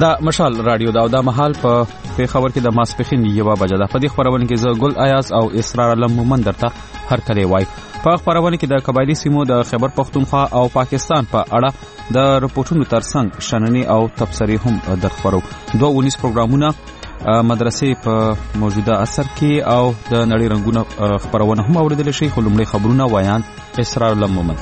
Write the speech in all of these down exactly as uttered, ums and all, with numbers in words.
دا مشال رادیو دا او دا محل په پیښور کې د ماسپخین یوه بجه ده. په دې خبرونه کې زه ګل ایاز او اسرار علم مومن درته هر کله وای. په خبرونه کې د قبایلی سیمو د خیبر پختونخوا او پاکستان په اړه د رپورټونو ترڅنګ شننې او تبصرې هم درخبرو. دوه ونیس پروګرامونه مدرسې په موجوده عصر کې او د نړۍ رنگونه خبرونه هم اوریدل شي. خو لومړی خبرونه وایان اسرار علم مومن.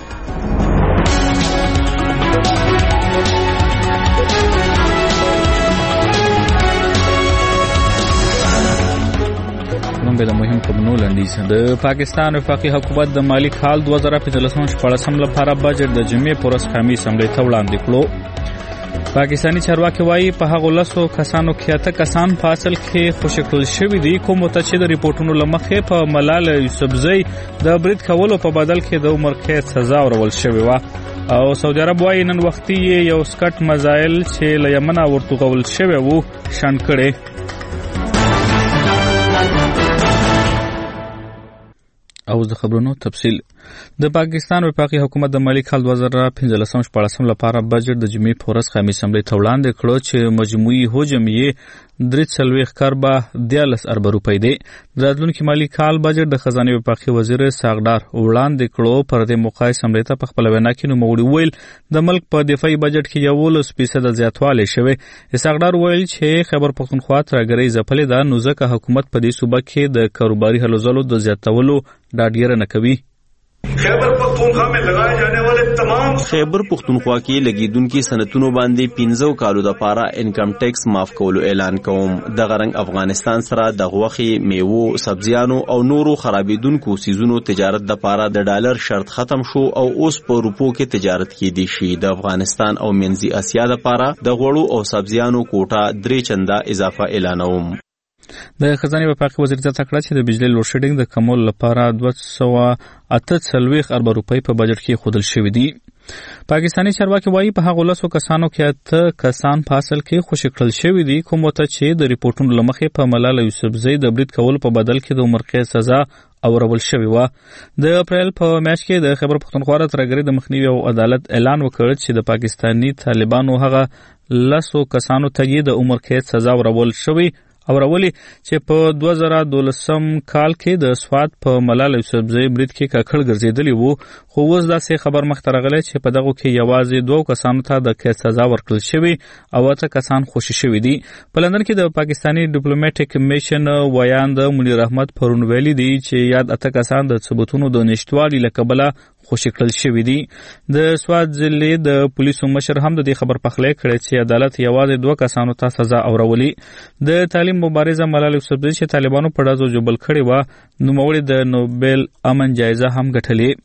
به د مهم خبرونو لنډیز. د پاکستان وفاقي حکومت د مالی کال دوه زره پنځلس شپږم لپاره بجټ د جمعې پر ورځ قومي اسمبلی ته وړاندې کړو. پاکستاني چارواکي وایي په هغو لسو کسانو کې اته کسان په اصل کې خوشي کړل شوي دي کوم ته چې د ریپورټونو له مخې په ملاله یوسفزۍ د برید کولو په بدل کې د عمر قید سزا ورول شوې وه. او سعودي عرب وایي نن وختي یو سکټ مزایل چې له یمنه ورتوغول شوی وو شنډ کړي. او د خبرونو تفصیل. د پاکستان وفاقي حکومت د مالی کال دوه زره پنځلس شپږم لپاره بجټ د جمعې په ورځ قومي اسمبلی ته وړاندې کړو چې مجموعي حجم یې درې څلوېښت کاربه دیارلس اربه روپۍ دی. د راتلونکي مالي کال بجټ د خزانې وفاقي وزیر ساغډار وړاندې کړو. پر دې موقع اسمبلی ته په خپله وینا کې نوموړي وویل د ملک په دفاعي بجټ کې یولس فیصده زیاتوالی شوی. ساغډار وویل چې خیبر پختونخوا ترهګرۍ ځپلې ده نو ځکه حکومت په دې صوبه کې د کاروباري هلو ځلو د زیاتولو ډاډګیره نه کوي. خیبر پختونخوا میں لگائے جانے والے تمام خیبر پختونخوا کې لګیدونکو صنعتونو باندې پنځو کالو د پاره انکم ټیکس معاف کولو اعلان کوم. د غرنګ افغانستان سره د غوښې، میوو، سبزیانو او نورو خرابېدونکو سیزونو تجارت د پاره د ډالر شرط ختم شو او اوس په روپو کې تجارت کېدی شي. د افغانستان او منځي اسیا د پاره د غوړو او سبزیانو کوټه درې چنده اضافه اعلانوم. د خزانې وفاقي وزیر زیاته کړه چې د بجلی لوډ شیډینګ د کمولو لپاره دوه سوه اته څلوېښت اربه روپۍ په بجټ کې ښودل شوي دي. پاکستاني چارواکي وایي په هغو لسو کسانو کې اته کسان په اصل کې خوشي کړل شوي دي کوم ته چې د ریپورټونو له مخې په ملاله یوسفزۍ د برید کولو په بدل کې د عمر قید سزا اورول شوې وه. د اپریل په میاشت کې د خیبر پختونخوا د ترهګرۍ د مخنیوي او عدالت اعلان وکړ چې د پاکستاني طالبانو هغه لسو کسانو ته یې د عمر قید سزا ورول شوې او راولي چې په دوه زره دولسم کال کې د سوات په ملاله یوسفزۍ برید کې ککړ ګرځېدلی وو. خو اوس داسې خبر مخته راغلی چې په دغو کې یوازې دوو کسانو ته د قید سزا ورکړل شوې او اته کسان خوشي شوي دي. په لندن کې د پاکستاني ډیپلوماټیک میشن ویاند منیر احمد پرون ویلي دي چې یاد اته کسان د ثبوتونو د نشتوالي له کبله خوشي کړل شوي دي. د سوات ضلعې د پولیسو مشر هم د دې خبر پخلی کړی چې عدالت یوازې دوه کسانو ته سزا اورولي. د تعلیم مبارزه ملاله یوسفزۍ چې طالبانو په ډزو جبل کړې وه نوموړي د نوبل امن جایزه هم ګټلې.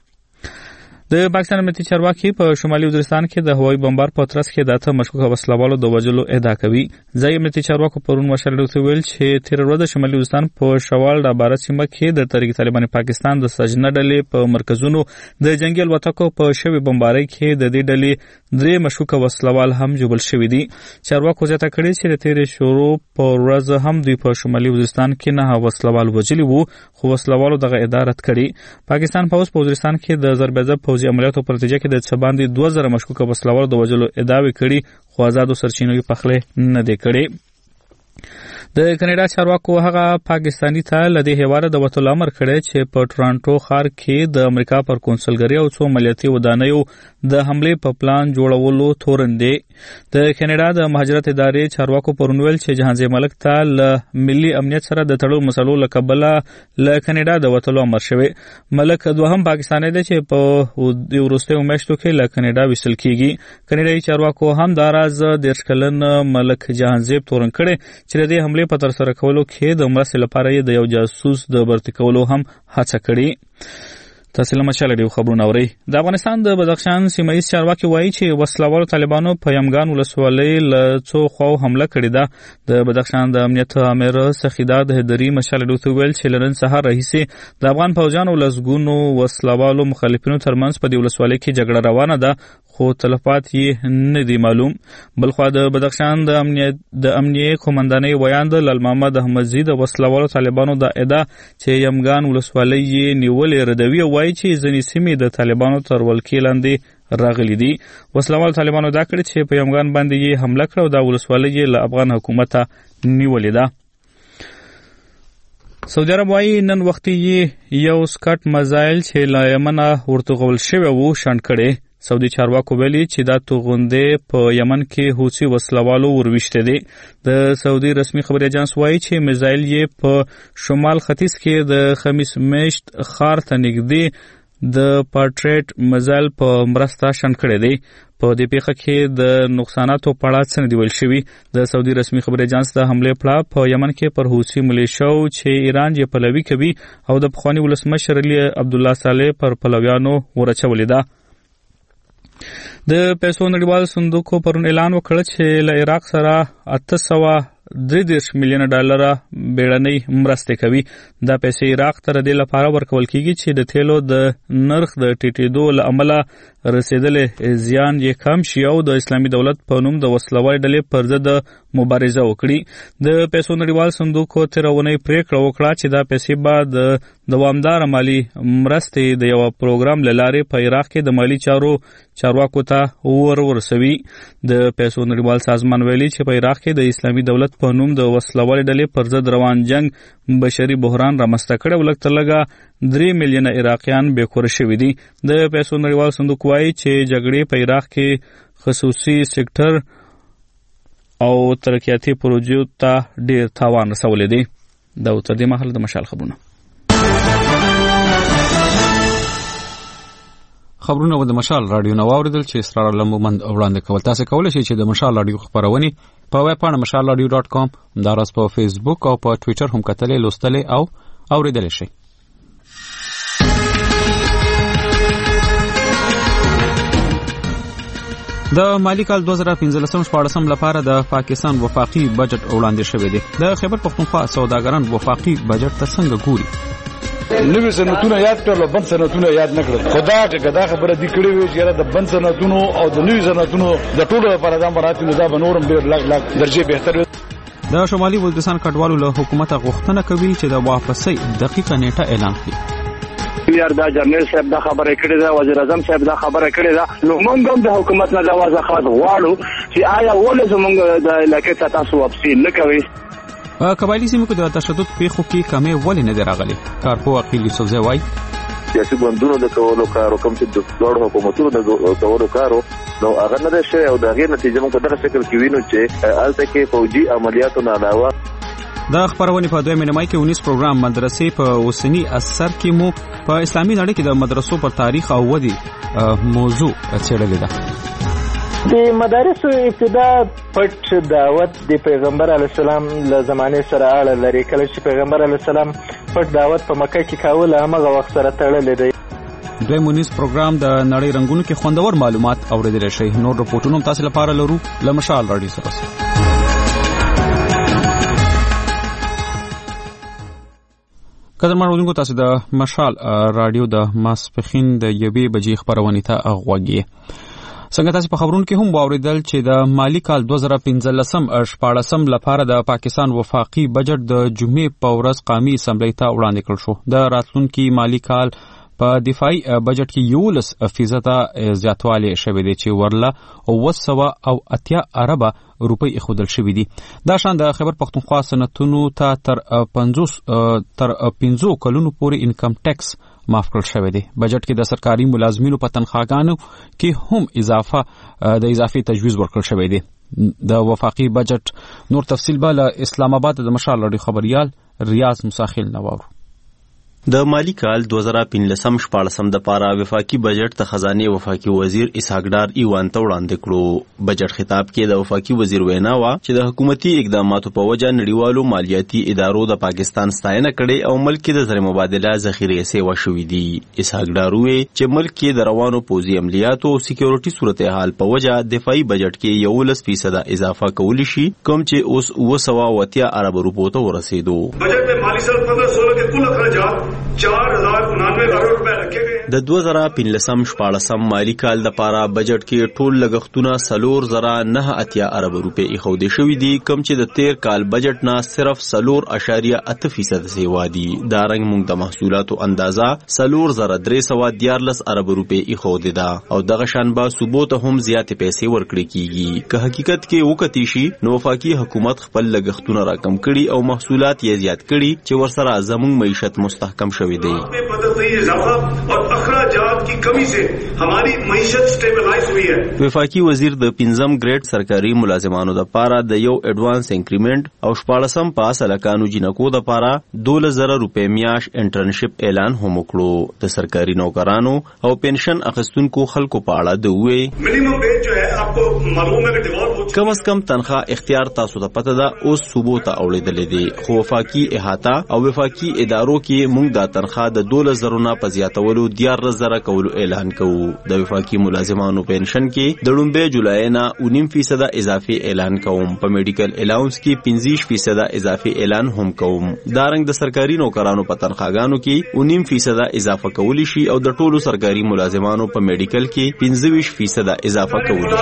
د پاکستان امنیتي چارواکي په شمالي وزیرستان کې د هوایي بمبار په ترڅ کې د اته مشکوکه وسلوالو د وژلو ادعا کوي. ځایي امنیتي چارواکو پرون مشر ته ویل چې تېره ورځ د شمالي وزیرستان په شوال ډاباره سیمه کې د تحریک طالبان پاکستان د سجنه ډلې په مرکزونو د جنګي الوتکو په شوې بمبارۍ کې د دې ډلې درې مشکوکه وسلوال هم جوړل شوي دي. چارواکو زیاته کړې چې د تېرې شروع په ورځ هم دوی په شمالي وزیرستان کې نه وسلوال وژلي وو خو وسلوالو دغه ادعا رد کړې. پاکستان پوځ په وزیرستان کې د ضربه‌ضرب پوځي عملیاتو په نتیجه کې د څه باندې دوه زره مشکوکه وسلوالو د وژلو ادعاوې کړي خو آزادو سرچینو یې پخلی نه دی کړی. د کاناډا چارواکو هغه پاکستاني ته له دې هیواده د وتلو امر کړی چې په ټورانټو ښار کې د امریکا پر کونسلګرۍ او څو عملیاتي ودانیو د حملې په پلان جوړولو تورن دی. د کاناډا د مهاجرت ادارې چارواکو پرون ویل چې جهانزی ملک ته له ملي امنیت سره د تړلو مسلو له کبله له کاناډا د وتلو امر شوی. ملک دوهم پاکستاني دی چې په وروستیو میاشتو کې له کاناډا ویستل کیږي. کاناډایي چارواکو هم دا راز دېرش کلن ملک جهانزیب تورن کړی چې د دې حملې په تر سره کولو کې د مرستې لپاره یې د یو جاسوس د برتی کولو هم هڅه کړې. تاسو له مشال ډیو خبرونه اورئ. د افغانستان د بدخشان سیمه ییز چارواکي وایي چې وسلوالو طالبانو په یمګان ولسوالۍ له څو خواو حمله کړې ده. د بدخشان د امنیت امیر سخیداد هدري مشال ډیو ته ویل چې له نن سهار راهیسې د افغان پوځیانو لسګونو وسلوالو مخالفینو ترمنځ په دې ولسوالۍ کې جګړه روانه ده خو تلفات یې نه دي معلوم. بلخوا د بدخشان د امنیت د امنیه قومندانۍ ویاند لال محمد احمدزي د وسلوالو طالبانو د ادعا چې یمګان ولسوالۍ یې نیولې ردوي او وایي چې ځینې سیمې د طالبانو تر ولکې لاندې راغلي دي. وسلوال طالبانو دا کړی چې په یمګان باندې یې حمله کړه او دا ولسوالۍ یې له افغان حکومته نیولې ده. سعودي عرب وايي نن وختي یو سکاټ مزایل چې له یمنه ورتغول شوی وو شنډ کړي. سعودي چارواکو ویلي چې دا توغندې په یمن کې حوثي وسلوالو ورويشته دي. د سعودي رسمي خبري اجانس وايي چې مزایل یې په شمال ختیځ کې د خمیس میشت خار ته نږدې د پارټریټ مزایل په مرسته شنډ کړي دي. په دې پیښه کې د نقصاناتو په اړه څه نه دی ویل شوي. د سعودي رسمي خبري اجانس د حملې پړه په یمن کې پر حوثي ملیشیاو چې ایران یې پلوي کوي او د پخواني ولسمشر علي عبدالله صالح پر پلویانو ورچولې ده. د پیسو نړیوال صندوق پرون اعلان وکړ چې له عراق سره اته سوه درې دېرش میلیونه ډالره بیړنۍ مرستې کوي. دا پیسې عراق ته د دې لپاره ورکول کیږي چې د تیلو د نرخ د ټیټېدو له امله رسېدلې زیان یې کم شي او د اسلامي دولت په نوم د وسلوالې ډلې پر ضد مبارزه وکړي. د پیسو نړیوال صندوق تېره اونۍ پریکړه وکړه چې دا پیسې به د دوامداره مالي مرستې د یوه پروګرام له لارې په عراق کې د مالي چارو چارواکو ته ور ورسوي. د پیسو نړیوال سازمان ویلي چې په عراق کې د اسلامي دولت په نوم د وسلوالې ډلې پر ضد روان جنگ بشري بحران رامنځته کړی او لږ تر لږه درې میلیونه عراقیان بېکوره شوي دي. د پیسو نړیوال صندوق وایي چې جګړې په عراق کې خصوصي سکتر او ترقیاتي پروژو ته ډېر تاوان رسولی دی. دا تر دې مهاله د مشال خبرونه خبرونه و د مشال رادیو نو اوریدل چې اسرار لمومند وړاندې کول. تاسو کولای شئ چې د مشال رادیو خبرونه په ویب پاڼه مشال رادیو ډاټ کام همداراز په فیسبوک او په ټوئیټر هم کتلې لوستلې او اوریدل شئ. د مالی کال دوه زره پنځلسم شپاړسم لپاره د پاکستان وفاقي بجټ وړاندې شوی دی. د خیبر پښتونخوا سوداګران وفاقي بجټ ته څنګه ګوري؟ نوې صنعتونه یاد کړل، بند صنعتونه یاد نه کړل. خدا که دا خبره دی کړې وي چې د بند صنعتونو او د نوې صنعتونو د ټولو لپاره دا مراتب دا به نورم ډېر لاک لاک درجه بهتر. د شمالي وزیرستان کډوالو له حکومت غوښتنه کوي چې د واپسۍ دقیقه نیټه اعلان کړي. یار دا جنرال صاحب دا خبره کړې ده، وزیر اعظم صاحب دا خبره کړې ده. نو موږ هم د حکومت نه دا وضاحت غواړو چې آیا ولې زموږ د علاقې ته تاسو واپسي نه کوئ. په قبایلي سیمو کې د تشدد پیښو کې کمی ولې نه دی راغلی؟ کارپوه عقیل یوسفزی وایي سیاسي ګوندونو د کولو کارو کوم چې د دواړو حکومتونو د کولو کارو نو هغه نه دی شوی او د هغې نتیجه موږ په دغه شکل کې وینو چې هلته کې فوجي عملیاتو نه علاوه د خبرونې په دویمه نیمایي کې ونیس پروګرام مدرسې په اوسني اثر کې مو په اسلامي نړۍ کې د مدرسو پر تاریخ او ودې موضوع څېړلې ده. د مدارسو ابتدا پټ دعوت د پیغمبر علیه السلام له زمانې سره اړه لري. کله چې پیغمبر علیه السلام پټ دعوت په مکه کې کاوه همغه وخت سره تړلی دی. دویم ونیس پروګرام د نړۍ رنګونو کې خوندور معلومات اوریدلی شئ. نور رپورټونه هم تاسو لپاره لرو له مشال راډیو سره. قدرمن اورېدونکو، تاسو د مشال راډیو د ماسپښین د یوې بجې خبرونې ته غوږ یې. څنګه تاسو په خبرونو کې هم واوریدل چې د مالی کال دوه زره پنځلسم شپاړسم لپاره د پاکستان وفاقي بجټ د جمعې په ورځ قومي اسمبلی ته وړاندې کړل شو. د راتلونکي مالی کال په دفاعي بجټ کې یولس فیصده زیاتوالی شوی دی چې ورله اوه سوه او اتیا اربه روپۍ ایښودل شوي دي. دا شان د خیبر پښتونخوا صنعتونو ته تر پنځوس تر پنځو کلونو پورې انکم ټیکس معاف کړل شوی دی. بجټ کې د سرکاري ملازمینو په تنخواګانو کې هم اضافه د اضافي تجویز ورکړل شوی دی. د وفاقي بجټ نور تفصیل به له اسلام آباد د مشال راډیو خبریال ریاض مساخیل نه واورو. د مالی کال دوه زره پنځلسم شپاړسم د پاره وفاقي بجټ ته خزانه وفاقي وزیر اسحاق ډار ایوان ته وړاندې کړو. بجټ خطاب کې د وفاقي وزیر وینا وا چې د حکومتي اقداماتو په وجه نړیوالو مالیاتي ادارو د پاکستان ستاینه کړي او ملک کې د زر مبادله ذخیرې سیوا شوې دي. اسحاق ډار وی چې ملک کې د روانو پوځي عملیاتو او سکیورټي صورتحال په وجه دفاعي بجټ کې یولس فیصد اضافه کولی شي، کوم چې اوس اوه سوه او اتیا ارب روپو ته ورسېدو. بجٹ میں مالی سال پندرہ سولہ کے کل اخراجات चार हजार उनानवे करोड़ रुपए रखे गए। د دوه زره پنځلسم شپاړسم مالی کال د پاره بجټ کې ټول لګښتونه سلور زره نه اتیا ارب روپے ایښودل شوي دي، کم چې د تیر کال بجټ نه صرف سلور اشاریه اته فیصد سیوا دي. دا رنګ موږ د محصولاتو اندازه سلور زره درې سوه دیارلس ارب روپے ایښودل ده او دغه شان به صوبو ته هم زیاتې پیسې ورکړي کیږي. که حقیقت کې وکتی شي نو وفاقي حکومت خپل لګښتونه راکم کړي او محصولات یې زیات کړي چې ورسره زموږ معیشت مستحکم شوی دی. और अखराजात की कमी से हमारी मईशत स्टेबलाइज हुई है. वफाकी वजीर د پنځم ګریډ سرکاري ملازمانو د پاره د یو اډوانس انکریمنٹ او شپاړسم پاس الکانو جنکو د پاره دوله زره روپے میاش انټرنشپ اعلان هم وکړو. د سرکاري نوکرانو او پنشن اخیستونکو خلکو په اړه د وې منیمم ویج جو ہے آپ کو معلوم ہے کہ ڈیوالپ کم از کم تنخواه اختیار تاسو ته پته ده اوس صوبو ته اوړېدلې دي، خو وفاقي احاطه او وفاقي ادارو کې موږ د تنخواه د دوله زره نه په زیاتولو دیارلس زره کولو اعلان کوو. د وفاقي ملازمانو پنشن کې د لومبۍ جولای نه نیم فیصد اضافي اعلان کوم. په میډیکل الاونس کې پنځه فیصد اضافي اعلان هم کوم. دا رنګ د سرکاري نوکرانو په تنخواګانو کې نیم فیصد اضافه کولی شي او د ټولو سرکاري ملازمانو په میډیکل کې پنځه فیصد اضافه کولی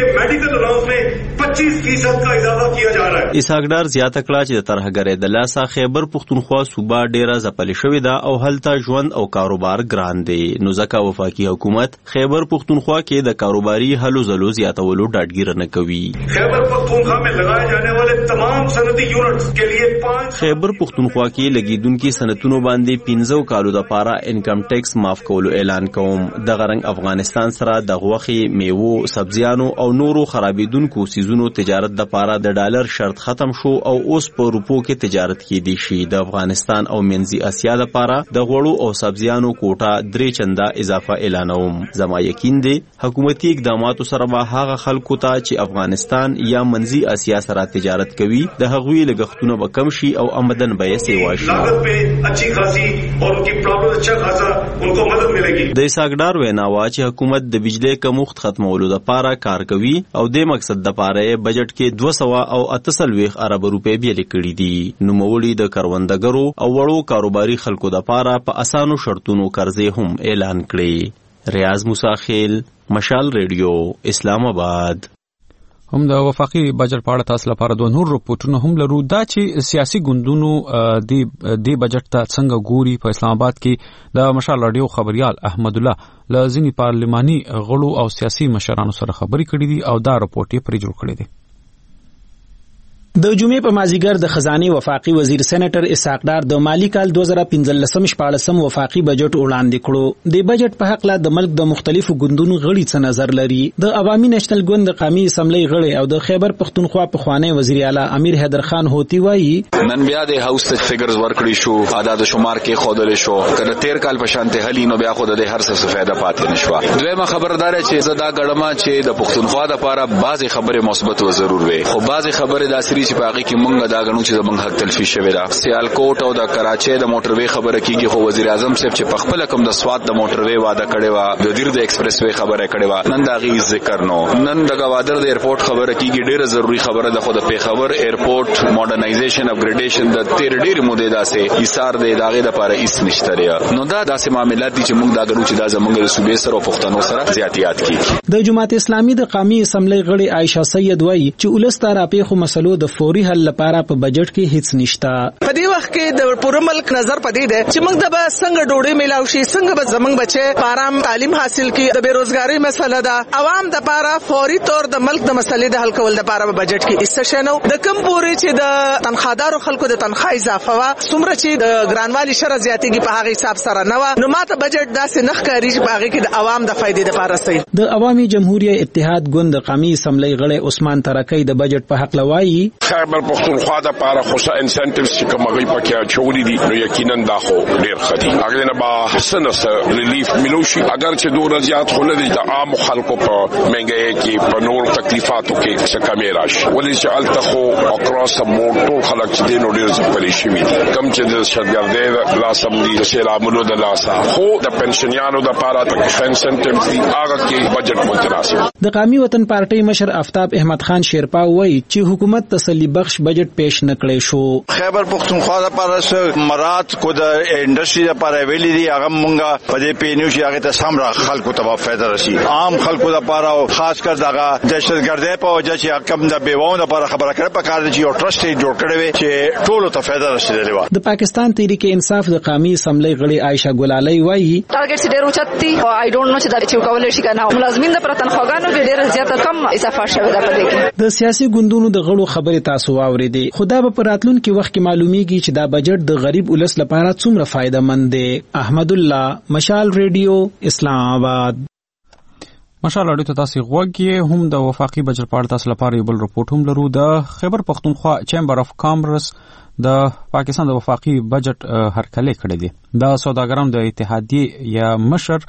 شي. पच्चीस फीसद का इजाफा किया जा रहा है. اسحاق ډار زیاته کړه چې د ترهګرۍ د لاسه خیبر پښتونخوا صوبه ډیره ځپلې شوې ده او هلته ژوند او کاروبار ګران دی. نو ځکه وفاقي حکومت خیبر پښتونخوا کې د کاروباري هلو ځلو زیاتولو ډاډګیره نه کوي. خیبر پختونخوا में लगाए जाने वाले तमाम صنعتی یونټس के लिए पाँच خیبر پښتونخوا کې لګیدونکو صنعتونو باندې پنځو کالو د پاره انکم ټیکس معاف کولو اعلان کوم. د غرنګ افغانستان سره د غوښې، میوو، سبزیانو او نورو خرابیدونکو سیزونو تجارت د پاره د ډالر شرط ختم شو او اوس په روپو کې تجارت کېدی شي. د افغانستان او منځي اسیا د پاره د غوړو او سبزیانو کوټه درې چنده اضافه اعلانوم. زما یقین دی حکومتي اقداماتو سره به هغه خلکو ته چې افغانستان یا منځي اسیا سره تجارت کوي د هغوی لګښتونه به کم شي او آمدن به یې سیوا شي. لاګت په اچھی خاصی اور ان کی پرابلم اچھا خاصا ان کو مدد ملے گی. د اسحاق ویناوا چې حکومت د بجلی کمښت ختمولو د پاره کار کوي او د مقصد د پاره بجټ کې دوه سوه او اته څلوېښت ارب روپۍ بیلې کړي دي. نوموړي د کروندګرو او وړو کاروباري خلکو د پاره په اسانو شرطونو قرضې هم اعلان کړي. ریاض موسیخیل، مشال ریډیو، اسلام آباد. هم د وفاقي بجټ په اړه تاسو لپاره دوه نور رپورټونه هم لرو. دا چې سیاسي ګوندونو د د بجټ ته څنګه ګوري. په اسلام آباد کې د مشال رادیو خبريال احمد الله له ځینې پارلماني غړو او سیاسي مشرانو سره خبرې کړې دي او دا رپورټ یې پرې جوړ کړی دی. د جمعې په مازیګر د خزانه وفاقي وزیر سېنیټر اسحاق ډار د مالی کال دوه زره پنځلسم شپاړسم وفاقي بجټ وړاندې کړو. د بجټ په حق لا د ملک د مختلفو ګوندونو غړي څه نظر لري. د عوامي نېشنل ګوند د قومي اسمبلی غړي او د خیبر پښتونخوا په خوانی وزیر اعلی امیر حیدر خان هوتی وایي نن بیا د هاوس ته فګرز ورکړی شو، عدد شمار کې خودل شو. کله تیر کال په شانته هلی نو بیا خود د هر څه فائدہ پاتې نشو. دویمه خبردار چې زدا غړما چې د پښتونخوا د لپاره بعضی خبره مثبت و ضرور وي، خو بعضی خبره د اسري چې باقي کې مونږ دا غنو چې زمونږ حق تلفي شوی دا. سیالکوټ او د کراچۍ د موټروي خبره کیږي، خو وزیر اعظم صاحب چې په خپل کوم د سواد د موټروي وعده کړی و، د دیر د ایکسپریس وی خبره کړی و، نن دا غي ذکر نو. نن د گوادر د ایرپورټ خبره کیږي، ډیره ضروری خبره ده. خو د پیښور ایرپورټ ماډرنایزیشن اپګریډیشن د تیر ډیر موده داسې ایثار د داغه لپاره هیڅ نشته لري. نو دا داسې معاملات دي چې مونږ دا غنو چې دا زمونږ د صوبې سره او پښتنو سره زیاتیات کیږي. د جماعت اسلامي د قومي اسمبلی غړي عائشہ سید وایي چې ولستار اپیخو مسلو د فوري حل لپاره په بجټ کې هیڅ نشته. په دې وخت کې د پوره ملک نظر پدې ده چې موږ د به څنګه ډوډۍ میلاو شي، څنګه به زمنګ بچي پارام تعلیم حاصل کړي. د بیروزګاری مسله ده، عوام د پاره فوري طور د ملک د مسلې د حل کول د پاره بجټ کې استشنو د کم پوري چې د تنخوادارو خلکو د تنخواه اضافه وا څومره چې د ګرانوالي شره زیاتېږي په هغه حساب سره نه و. نو ماته بجټ داسې نخ کاری چې په هغه کې د عوام د فائدې لپاره سي. د عوامي جمهوریت اتحاد ګوند قومي اسمبلی غړي عثمان ترکی د بجټ په حق لوایي خیبر پښتونخوا د پاره خصوصا انسنټیوز چې کوم غي پکې چوری دي نو یقینا دا خو ډیر خدي هغه نه با سنس ریلیف ملوشي. اگر چې دوه زیات خو نه دي د عام خلکو په منګي کې په نور تکلیفاتو کې څه کمی راشي. ولې چې التخو اکراس مور ټول خلک چې دین ډیر ځپلې شي کم چې د شرګردې لاسم دي د سیلابونو د لاسه خو د پنشنیانو د پاره د انسنټیوز دي هغه کې بجټ متناسب. د قومي وطن پارټي مشر آفتاب احمد خان شیرپا وایي چې حکومت ته تسلی بخش بجټ پیش نکړی شو. خیبر پختونخوا لپاره مراد کو د انډستری لپاره ویلي دي هغه مونږه په دې پینیو چې هغه ته سم را خلکو ته فائدہ راشي. عام خلکو لپاره او خاص کر دغه دهشتګردۍ په وجه چې کم د بیوونو لپاره خبره کړه په کار دي چې یو ټرست جوړ کړی وي چې ټولو ته فائدہ رسیدلی و. د پاکستان تحریک انصاف د قومي اسمبلی غړي عائشہ ګلالي وایي ټارګټ ډېر اوچت دي او آی ډونټ نو چې دا چې کولای شي کنه ملازمین د پرتنخواګانو کې ډېر زیات کم اضافه شوی ده په دې کې. د سیاسي ګوندونو د غړو خبرې تاسو واورېدې. خدا به په راتلونکي وخت کې معلومیږي چې دا بجټ د غریب ولس لپاره څومره فائدہ مند دی. احمد الله، مشال ریډیو، اسلام آباد. مشال اړیو ته تاسو غوږی هم د وفاقي بجټ په اړه تاسو لپاره یو بل رپورټ هم لرو. د خیبر پختونخوا چیمبر اف کامرس د پاکستان د وفاقي بجټ هرکلی کړی دی. د سوداګرانو د اتحادیې یا مشر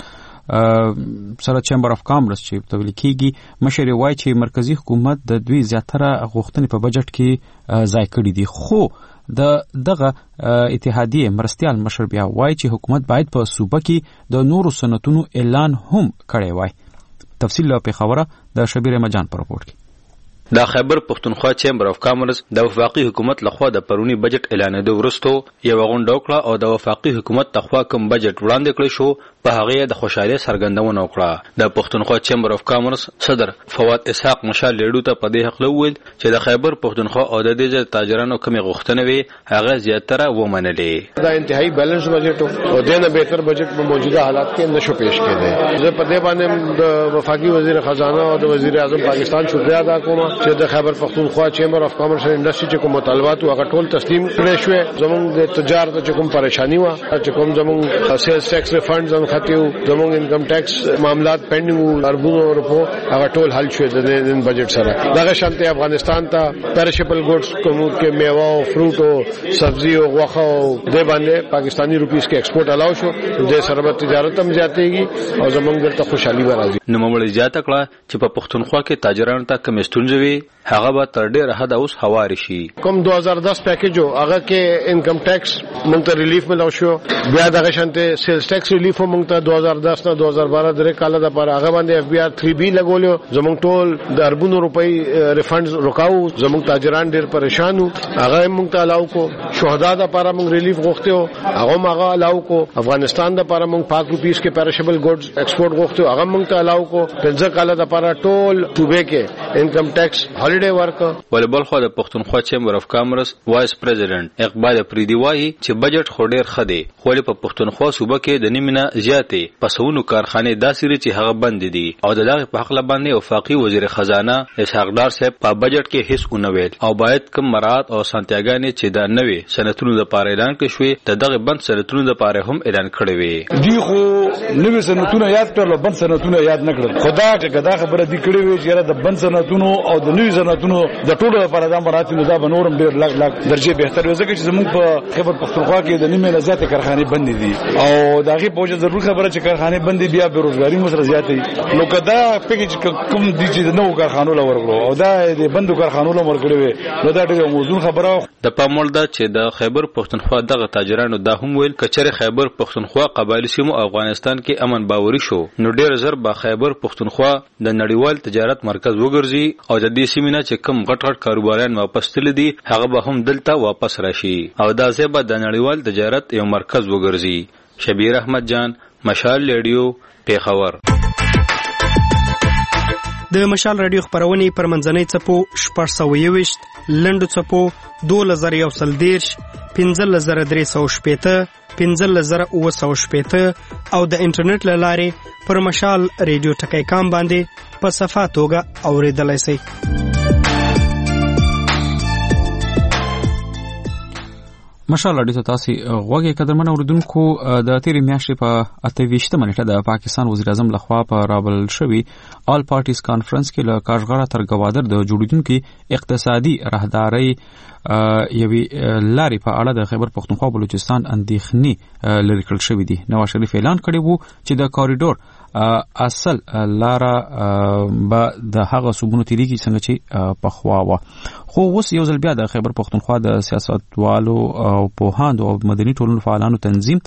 سره چیمبر اف کامرس چې تولیل کیږي مشر وایي چې مرکزی حکومت د دوی زیاتره غوښتنې په بجټ کې ځای کړي دي. خو د دغه اتحادیې مرستیال مشر بیا وایي چې حکومت باید په صوبه کې د نورو صنعتونو اعلان هم کړی وای. تفصیل له پیښوره د شبیر مجان پر رپورټ کې. د خیبر پختونخوا چیمبر اف کامرس د وفاقي حکومت لخوا د پرونی بجټ اعلانېدو وروسته یو غونډه وکړه او د وفاقي حکومت لخوا کوم بجټ وړاندې کړی شو په هغه د خوشاله څرګندونه وکړه. د پختونخوا چیمبر اف کامرس صدر فواد اسحاق مشال لیډو ته په دې حق لویل چې د خیبر پختونخوا او د دې تاجرانو کومې غوښتنې وي هغه زیاتره ومنلې. دا انتهایی بیلنس بجټ او د نه بهتر بجټ په موجوده حالات کې نشو پیش کېده. زه په دې باندې د وفاقي وزیر خزانه او د وزیر اعظم پاکستان شکریہ ادا کوم چې د خیبر پختونخوا چیمبر اف کامرس انډستری چې کوم مطالبات هغه ټول تسلیم کړی شو. زموږ د تجارت چې کوم پریشانی و چې کوم زموږ سیلز ټیکس ریفاندز هم خطیو زموږ انکم ټیکس معاملات پینډینګ اربونو روپو هغه ټول حل شو د نن بجټ سره. دغه شانته افغانستان ته پیرشبل ګوډز کوم کې میوه او فروټ او سبزی او غوښه او د باندې پاکستانی روپیس کې ایکسپورټ الاو شو. د سره تجارت هم زیاتېږي او زموږ دلته خوشحالي راځي. نو مولوی زیاته کړه چې په پختونخوا کې تاجرانو ته کوم ستونزې وي هغه به تر ډیره حد اوس هواري شي. کوم دو هزار دس پیکیج هغه کې انکم ټیکس مونږ ته ریلیف ملو شو. بیا دغه شانته سیلز ټیکس ریلیف مونږ ته دو هزار دس نه دو هزار بارہ درې کال د پر هغه باندې اف بی آر تھری بی لګولیو. زموږ ټول د اربونو روپۍ ریفاندز رکاو. زموږ تاجران ډیر پریشان وو هغه مونږ ته الاو کو. شهدا د پر مونږ ریلیف غوښتو هغه ماغه الاو کو. افغانستان د پر مونږ پاک روپیس کې پیرشبل ګوډز ایکسپورټ غوښتو هغه مونږ ته الاو کو. پنځه کال د پر ټول صوبې کې انکم ټیکس هالیډے ورک. ولبل خو د پختونخوا چیمبر اف کامرس وایس پریزیډنټ اقبال پریدي وایي چې بجټ خو ډیر ښه دی خو په پختونخوا صوبه کې د نیمه زیاتې پسونو کارخانه داسې چې هغه بند دي او د دغه په حق باندې وفاقي وزیر خزانه اسحاق ډار صاحب په بجټ کې هیڅ ونه ویل او باید کوم مراد او سانتیاګانې چې د نوې صنعتونو لپاره اعلان کړي شوې د دغه بند صنعتونو لپاره هم اعلان کړی وي. دی خو نوې صنعتونه یاد کړل بند صنعتونه یاد نه کړل. خدا چې دا خبره دی کړې وي چې د بند صنعتونو او د نوې صنعتونو د ټولو لپاره د مراتب نو دا بنورم ډیر لګ لګ درجه بهتر وي ځکه چې زموږ په خیبر پختونخوا کې د نیمه لزات کارخانه بند دي او داغه په وجه ضرور خبره چې کارخانه بند بیا بیروزګاری مو سره زیاتې نو کدا پیکج کوم دي چې نو کارخانو لور ورغلو او دا د بندو کارخانو لور ورغلي وي نو دا ډیره موضوع خبره. د پامول دا چې د خیبر پختونخوا دغه تاجرانو دا هم ویل کچره خیبر پختونخوا قبایلی سیمو افغانستان کې امن باوري شو نو ډیر زر با خیبر پختونخوا د نړیوال تجارت مرکز وګرځي او د دې سیمینه چې کم غټ غټ کاروباران واپس تل دي هغه به هم دلته واپس راشي او دا زیبا د نړیوال تجارت یو مرکز وګرځي. شبیر احمد جان، مشال ریډیو، پیښور. د مشال رادیو خبرونه پر منځنۍ چپو شپږ سوه یوویشت لنډو چپو دوولس زره یو سل دېرش پنځلس زره درې سوه شپېته پنځلس زره اووه سوه شپېته او د انټرنیټ له لارې پر مشال ریډیو ټکی کام باندې په صفا توګه اورېدلی شئ. مشال اړیو تاسو غوږی قدرمن اوریدونکو د تیرې میاشتې په اته ویشتمه نیټه د پاکستان وزیر اعظم لخوا په رابل شوی آل پارټیز کانفرنس کې له کاژغړه تر گوادر د جوړیدونکو اقتصادي راهداري یوي لاري په اړه د خیبر پختونخوا بلوچستان اندېښنې لري کړل شوې دي. نواز شریف اعلان کړی وو چې د کوریډور اصل لاره به د هغه صوبونو تیریږي څنګه چې پخوا و خو اوس یو ځل بیا د خیبر پختونخوا د سیاستوالو او پوهاندو او مدني ټولنو فعالانو تنظیم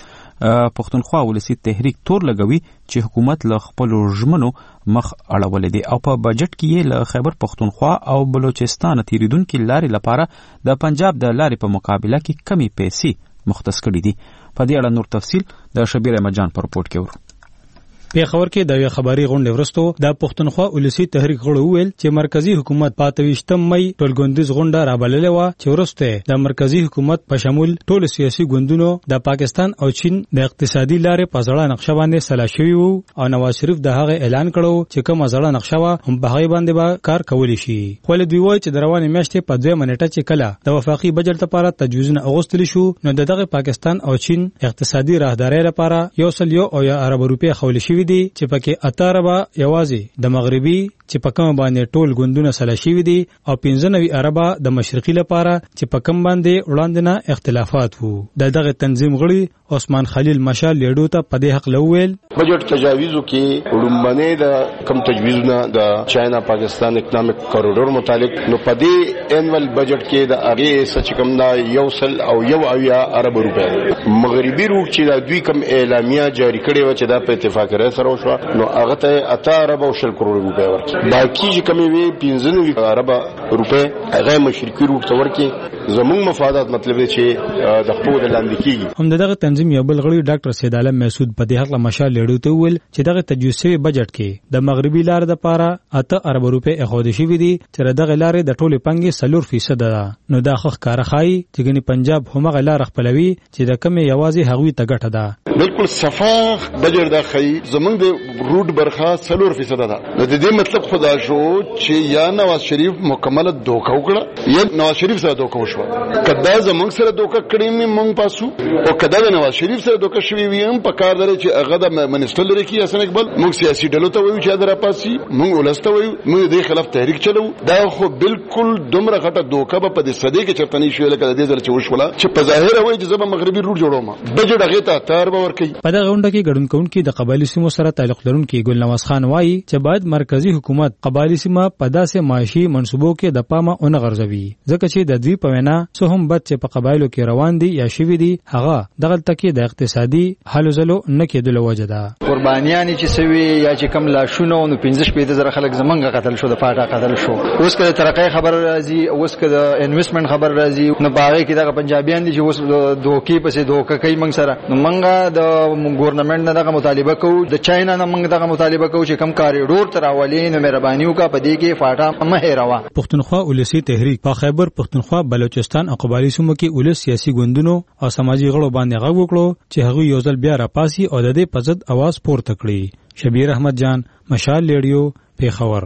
پښتونخوا ولسی تحریک تور لګوي چې حکومت له خپل ژمنو مخ اړولې دي او په بجټ کې یې له خیبر پښتونخوا او بلوچستان تیریدونکو لارې لپاره د پنجاب د لارې په مقابله کې کمی پیسې مختص کړي دي. په دې اړه نور تفصیل د شبیر احمد جان په رپورټ کې ورو. پیښور کې د یو خبري غونډې وروسته د پښتونخوا ولسی تحریک غړو ویل چې مرکزی حکومت په اتویشتم مې ټولګوندیز غونډه رابللې و چې وروسته د مرکزی حکومت په شمول ټول سیاسي ګوندونو د پاکستان او چین د اقتصادي لارې په ځړه نقشه باندې سلا شوی وو او نواز شریف د هغه اعلان کړو چې کوم ځړه نقشه و هم په هغه باندې به کار کولی شي. خو له دوی وایي چې د روانې میاشتې په دوه منټه چې کله د وفاقي بجټ لپاره تجویزونه اغوستل شو نو دغه پاکستان او چین اقتصادي راهداري لپاره یو سل یو او یا ارب روپیا خول شوی دي چې پکې اتاربا یوازې د مغربي چې په کوم باندې ټول ګوندونه سلا شوی دي او پنځه نوي اربا د مشرقي لپاره چې په کوم باندې وړاندې نه اختلافات وو. د دغه تنظیم غړي عثمان خلیل مشال لیډو ته په دې حق لویل بجټ تجاویزو کې وړاندې د کم تجویزونه د چاینا پاکستان اکونومیک کوریډور متعلق نو په دې انوال بجټ کې د هغه سچ کم دا یو سل او یو اویا ارب روپیا مغربي روح چې د دوی کم اعلامیه جاری کړي و چې دا په اتفاق سره سره وشو نو هغه ته اته ارب او شل کروڑ روپیا ورکړي. باقي چې کمی وی پنځه نوي ارب روپیا هغه مشرقي روح ته ورکړي. زموږ مفادات مطلب دی چې د خپل لاندې کیږي. هم دغه تنظیم یو بل غړي ډاکټر سید عالم مسعود په دې حق مشال لیډو ته ویل چې دغه تجویزي بجټ کې د مغربي لار د پاره اته ارب روپیا اخودي شوی دي چې دغه لارې د ټوله پنګي سلور فیصد ده. نو دا خخ کار خای چې ګني پنجاب همغه لار خپلوي چې د کمی یوازې هغوی ته ګټه ده. بالکل صفاح بجټ دا خای زمونږ د روټ برخه سلور فیصد ده. د دې مطلب خدا شو چې یا نواز شریف مکمل دوکه وکړه یا نواز شریف سره دوکه وشو. کدا زمونږ سره دوکه کړی می مونږ پاسو او کدا د نواز شریف سره دوکه شوی ویم په کار درې چې هغه د منسټر لري کې حسن اقبال موږ سیاسي ډلو ته وایو چې درا پاسي موږ ولسته وایو موږ د خلاف تحریک چلو. دا خو بالکل دومره غټه دوکه په دې صدې کې چرته نشي لکه د دې ځل چې وشوله چې په ظاهر وایي چې زما مغربي روټ جوړوم بجټ هغه ته تار باور کوي. په دغه غونډه کې ګډون کوونکي د قبایلی سیمو سره تعلق لرونکي ګل نواز خان وایي چې باید مرکزی حکومت قبایلی سیمه په داسې معاشي منصوبو کې د پامه اون غرزوي ځکه چې د دوی په وینا څه هم بد چې په قبایلو کې روان دي یا شوي دي هغه دغه تکي د اقتصادي حل زلو نه کېدل وجه ده. قربانیان چې سوي یا چې کم لا شونه نو پنځه شپې زره خلک زمونږه قتل شو د پاټا قتل شو. اوس کله ترقې خبر راځي اوس کله انویسټمنټ خبر راځي نو باغې کې دغه پنجابیان دي چې اوس دوکي پسې دوکه کوي موږ سره. نو موږ د ګورنمنت نه دغه مطالبه کوو د چاینا نه موږ دغه مطالبه کوو چې کم کاریډور تر اولي نو مهرباني وکړه په دې کې فاټا مه هېروا. پښتونخوا ولسی تحریک په خیبر پښتونخوا بلوچستان او قبایلی سیمو کې ولس سیاسي ګوندونو او سماجی غړو باندې غږ وکړو چې هغه یو ځل بیا راپاسي او د دې په ضد आवाज پورته کړي. شبیر احمد جان مشال لیډیو پیښور.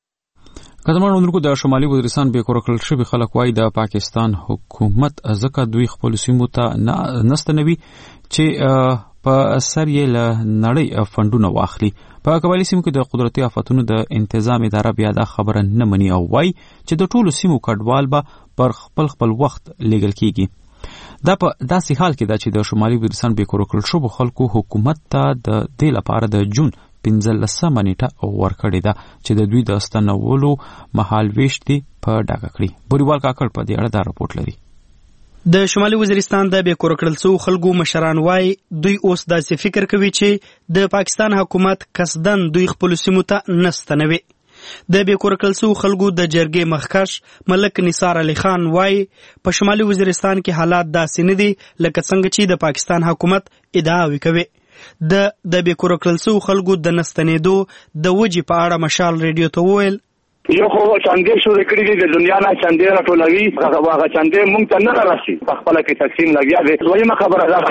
کډمانو اندرکو د شمالي وزیرستان به کورکل شوی خلک وای د پاکستان حکومت ځکه دوی خپل سیمو ته نستنوي چې په اثر یې له نړۍ فندونه واخلي. په قبایلی سیمو کې د قدرتي آفاتونو د انتظام اداره بیا دا خبره نه مني او وای چې د ټولو سیمو کډوال به پر خپل خپل وخت لیږل کیږي. دا په داسې حال کې دا چې د شمالي وزیرستان به کورکل شوی خلکو حکومت ته د دې لپاره د جون پنځلسمه نیټه ورکړې ده چې د دوی د ستنولو مهال ویشتي په ډاګه کړي. بوریوال کاکړ په دې اړه دا راپورټ لري. د شمالي وزیرستان د به کورکړل سو خلکو مشران وای دوی اوس داسې فکر کوي چې د پاکستان حکومت قصدن دوی خپل سیمو ته نستنوي. د به کورکړل سو خلکو د جرګې مخکښ ملک نثار علي خان وای په شمالي وزیرستان کې حالات داسې نه دي لکه څنګه چې د پاکستان حکومت ادعا وکوي. د د به کورکړل سو خلکو د نستنېدو د وجې په اړه مشال ریډیو ته وویل یو خو چاندې شو کړی دی د دنیا نه چاندې راټولوي هغه هغه چاندې مونږ ته نه راشي په خپل کې تقسیم لګیا دی. دویمه خبره ده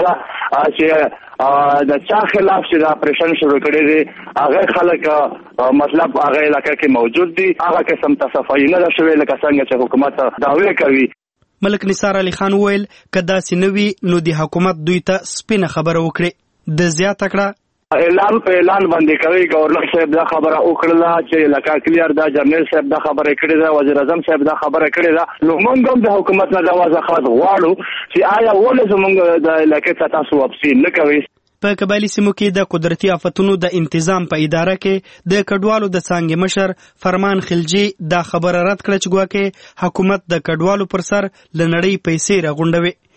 چې د چا خلاف چې دا اپریشن شروع کړی دی هغه خلک مطلب هغه علاقې کې موجود دي هغه قسم تصفیه نه شوی لکه څنګه چې حکومت دعوی کوي. ملک نثار علي خان ویل کدا سينوي نو د حکومت دوی ته سپینه خبره وکړي. د زیاته کړه اعلان په اعلان باندې کوي گورنر صاحب دا خبره وکړه چې لکه کلیر دا جنرال صاحب دا خبره کړې ده وزیر اعظم صاحب دا خبره کړې ده. نو موږ هم د حکومت نه دا وضاحت غواړو چې آیا ولې زموږ د علاقې ته تاسو واپسین نه کوي. په قبایلی سیمو کې د قدرتي آفتونو د انتظام په اداره کې د کډوالو د څانګې مشر فرمان خلجی دا خبره رد کړه چې ګواکې حکومت د کډوالو پر سر لنړۍ پیسې راغونډوي.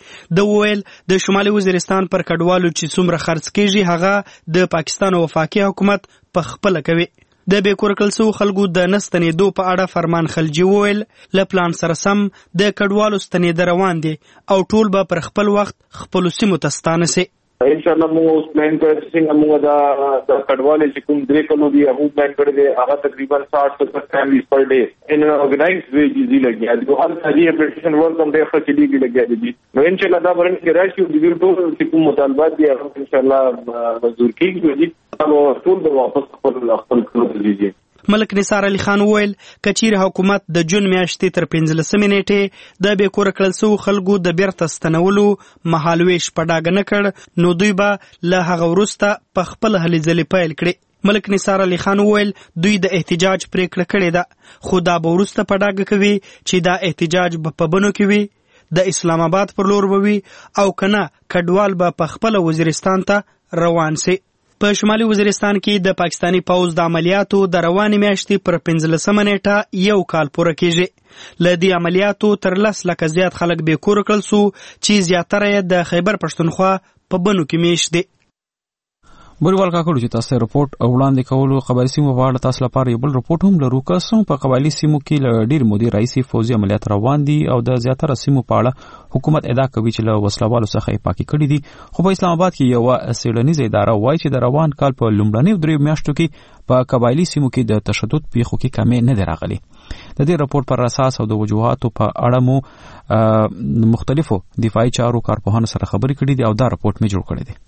د وویل د شمالي وزیرستان پر کډوالو چې څومره خرڅ کیږي هغه د پاکستان وفاقي حکومت په خپل کوي. د بیکور کړل سو خلکو د نستنېدو په اړه فرمان خلجي وویل له پلان سره سم د کډوالو ستنېد روان دي او ټول به پر خپل وخت خپل سیمو ته ستانه سي. ان شاء الله موږ اوس پلان کړی چې موږ دا د کډوالو چې کوم درې کلو دی هغه پلان کړی دی هغه تقریبا ساठ ستر فیملیز پر ډے ان اورګنایزډ وی دی لګیا دي هر ځای اپریشن ورک هم ډېر ښه چلیږي لګیا دي نو ان شاء الله دا برن کې راشي د دې ټول چې کوم مطالبات دي هغه ان شاء الله منظور کیږي او ټول به واپس خپل خپل کلو دي. ملک نثار علي خان وویل کچیر حکومت د جون میاشتې تر پنځلسمې نیټې د بیکور کړل سو خلکو د بیرته ستنولو مهالويش په ډاګه نه کړ نو دوی به له هغه وروسته په خپل هلې ځلې پیل کړي. ملک نثار علي خان وویل دوی د احتجاج پریکړه کړې ده خو دا به وروسته په ډاګه کوي چې دا احتجاج به په بنو کې وي د اسلام آباد پر لور به وي او کنه کډوال به په خپل وزیرستان ته روان سي. په شمالي وزیرستان کې د پاکستانی پوځ د عملیاتو د روانې میاشتې پر پنځلسمه نیټه یو کال پوره کیږي. له دې عملیاتو تر لس لکه زیات خلک بیکور کړل سو چې زیاتره یې د خیبر پښتونخوا په بنو کې میشت دي. بوریوال کاکړو چې تاسو رپورت وړاندې کولو قبایلی سیمو په اړه تاسو لپاره یو بل رپورت هم لرو که په قبایلی سیمو کې له ډیر مودې رئیسي فوزي عملیات روان دي او د زیاتره سیمو په اړه حکومت ادعا کوي چې له وسلوالو څخه یې پاکي کړي دي خو په اسلام آباد کې یو څېړنیزه اداره وایي چې د روان کال په لومړنیو درې میاشتو کې په قبایلی سیمو کې د تشدد پیښو کې کمې نه دی راغلي. د دې رپورت پر اساس او د وجوهاتو په اړه مو مختلفو دفاعي چارو کارپوهانو سره خبرې کړې دي او دا رپورت مې جوړ کړی دی.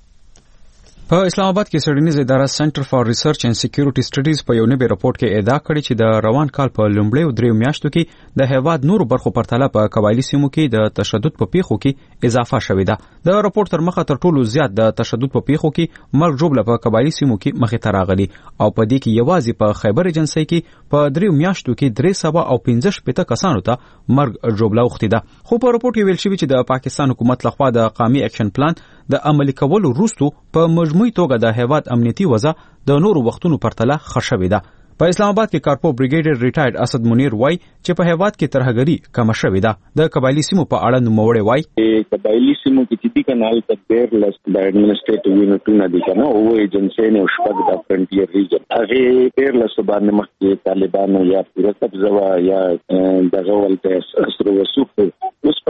په اسلام آباد کې څېړنیزه اداره سنټر فار ریسرچ اینڈ سکیورټي سټډیز په یو نوي رپورت کې ادعا کړې چې د روان کال په لومړیو دریو میاشتو کې د هیواد نورو برخو پرتله په قبایلی سیمو کې د تشدد په پیښو کې اضافه شوې ده. د رپورت تر مخه تر ټولو زیات د تشدد په پیښو کې مرګ ژوبله په قبایلی سیمو کې مخې ته راغلي او په دې کې یوازې په خیبر ایجنسۍ کې په دریو میاشتو کې درې سوه او پنځه شپېته کسانو ته مرګ ژوبله اوښتې ده. خو په رپورت کې ویل شوي چې د پاکستان حکومت لخوا د قومي اکشن پلان د عملي کولو وروسته په مجموعي توګه د هیواد امنیتي وضع د نورو وختونو پرتله ښه شوې ده. په اسلام آباد کې کارپو بریګیډر ریټایرډ اسد منیر وای چې په هیواد کې ترهګري کم شوې ده. د قبایلی سیمو په اړه نوموړی وای قبایلی سیمو کې چې دي کنال ته ډېر لس د اډمنسټریټیو یونټونه دي کنه او ایجنسۍ نه شپږ د فرنټیر ریجن هغه ډېر لس باندې مخکې طالبانو یا پوره قبضه یا دغه ولته سره وسوخ اوس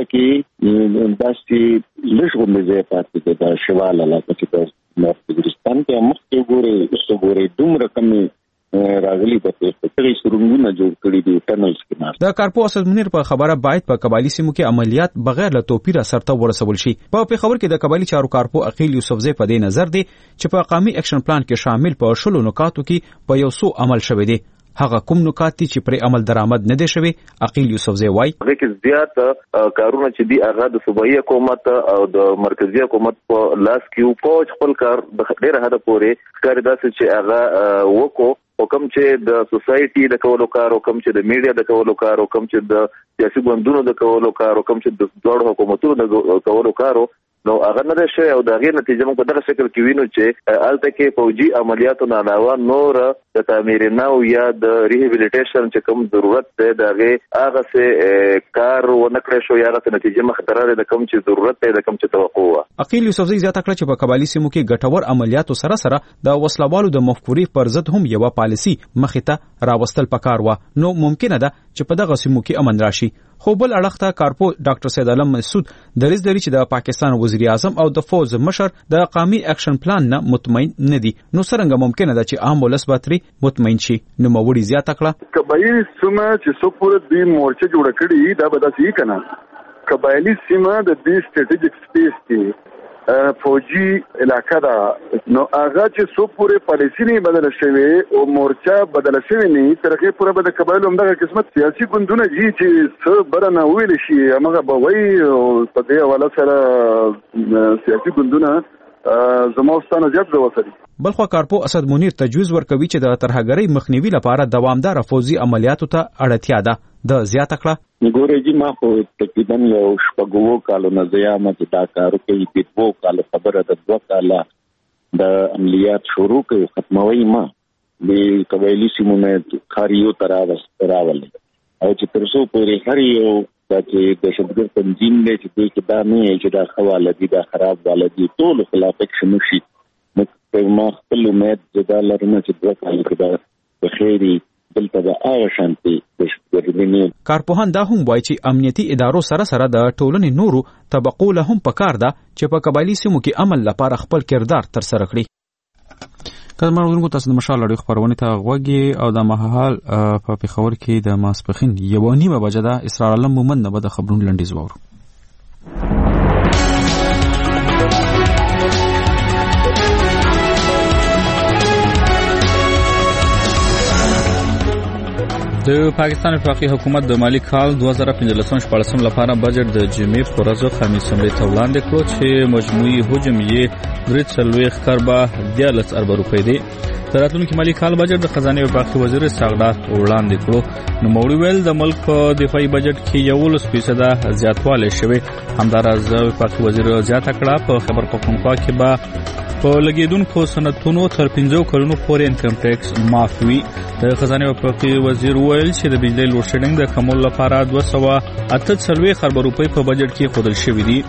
پکې داسې لږ غوندې پاتې ده شوال علاقه چې په افغانستان کې مخکې ګوري اوس ګوري دومره کمې راغلي په تېرې سرونګونه جوړ کړي دي ټنلز کې. د کارپو اسد منیر په خبره باید په قبایلی سیمو کې عملیات بغیر له توپیره سرته ورسول شي. په پیښور کې د قبایلی چارو کارپو عقیل یوسفزی په دې نظر دی چې په قومي اکشن پلان کې شامل په شلو نکاتو کې په یو څو عمل شوی دی. هغه کوم نکات دي چې پر عمل درآمد نه دي شوی عقیل یوسفزی وای هغه کې زیات کارونه چې دی هغه د صوبایي حکومت او د مرکزی حکومت په لاس کې فوج خپل کار د ډېر حد پورې ښکاري داسې چې هغه وکړو او کوم چې د سوسایټي د کولو کار او کوم چې د میډیا د کولو کار او کوم چې د سیاسي ګوندونو د کولو کار او کوم چې د دوړو حکومتونو د کولو کار نو هغه نه شي او د غیر نتیجه موږ په دغه شکل کې وینو چې الته کې فوجي عملیاتو نه علاوه نور د تعمیر نو یا د ریهابیلیټیشن چې کوم ضرورت دی دغه هغه څه کار ونکړې شو یا د نتیجه مخدره د کوم چې ضرورت دی د کوم چې توقع و. عقیل یوسفزی زیاته کړه چې په قبایلی سیمو کې ګټور عملیاتو سره سره د وسلوالو د مفکورې پر ضد هم یو پالیسی مخې ته راوستل پکار و نو ممکنه ده چې په دغه سیمو کې امن راشي. خو بل اړخ ته کارپو ډاکټر سید علم مسعود دریځ لري چې د پاکستان وزیر اعظم او د فوز مشر د قومي اکشن پلان نه مطمئن نه دي نو څنګه ممکنه ده چې عام ولس باتري مطمئن شي. نو موړي زیاته کړه قبایلی سیمه چې څو پوره دوی مورچه جوړ کړي دا به داسې کنه قبایلی سیمه د دې سټریټیجیک سپیس کې فوجي علاقه ده نو هغه چې څو پوره پالیسی نه بدل شوی او مورچه بدل شوی نه ترغه پوره به د قبایلو همدغه قسمت سیاسي ګوندونه جی چې څه برنه ویل شي هغه به وای او په دې حواله سره سیاسي ګوندونه زموږ زیات ځواب بلخو کارپو اسد منیر تجویز ورکوي چې د ترهګرۍ مخنیوي لپاره دوامدار فوزي عملیاتو ته اړتیا ده. د زیاته کړه ګورې جی ما خو تقریبا یو شپږو کالو نه زیامه چې دا کار کوي په دوه کال خبره د دوه کال د عملیات شروع کوي ختموي ما د قبایلی سیمو نه خاریو تراوس راولې او چې تر څو پورې هر یو دا چې دهشتګرد تنظیم دی چې دوی کې دا نه چې دا خواله دي دا خراب واله دي ټول خلاف اکشن وشي. ما خپل امید زدا لرم چې دوه کال کې دا بخیري دلته به هغه شانتي دهشتګردي. کارپوهان دا هم وایي چې امنیتي ادارو سره سره د ټولنې نورو طبقو له هم پکار ده چې په قبایلي سیمو کې امن لپاره خپل کردار ترسره کړي. کله موږ تاسو د مشال اړیخ خبرونه ته غوږی او د مهال په پیښور کې د ماسپخین یو نیمه بجه ده اسرار علم مومند نه د خبرونو لنډیز وورو. د پاکستان وفاقي حکومت د مالی کال دوه زره پنځلسم شپږم لپاره بجټ د جمعې په ورځ خميس سملې ته وړاندې کړو چې مجموعي حجم یې درې څلوېښت کروڑ دیارلس اربه روپۍ دی. د راتلونکي مالی کال بجټ د خزانه وفاقي وزیر ساغدار وړاندې کړو. نو موړي ویل د ملک په دفاعي بجټ کې یولس فیصده زیاتوالی شوی. همداراز وفاقي وزیر زیاته کړه په خیبر پختونخوا کې به په لګیدونکو صنعتونو تر پنځو کلونو پورې انکم ټیکس معاف وي. د خزانه وفاقي وزیر ویل چې د بجلی لوډ شیډینګ د کمولو لپاره دوه سوه اته څلوېښت اربه روپۍ په بجټ کې ښودل شوي دي.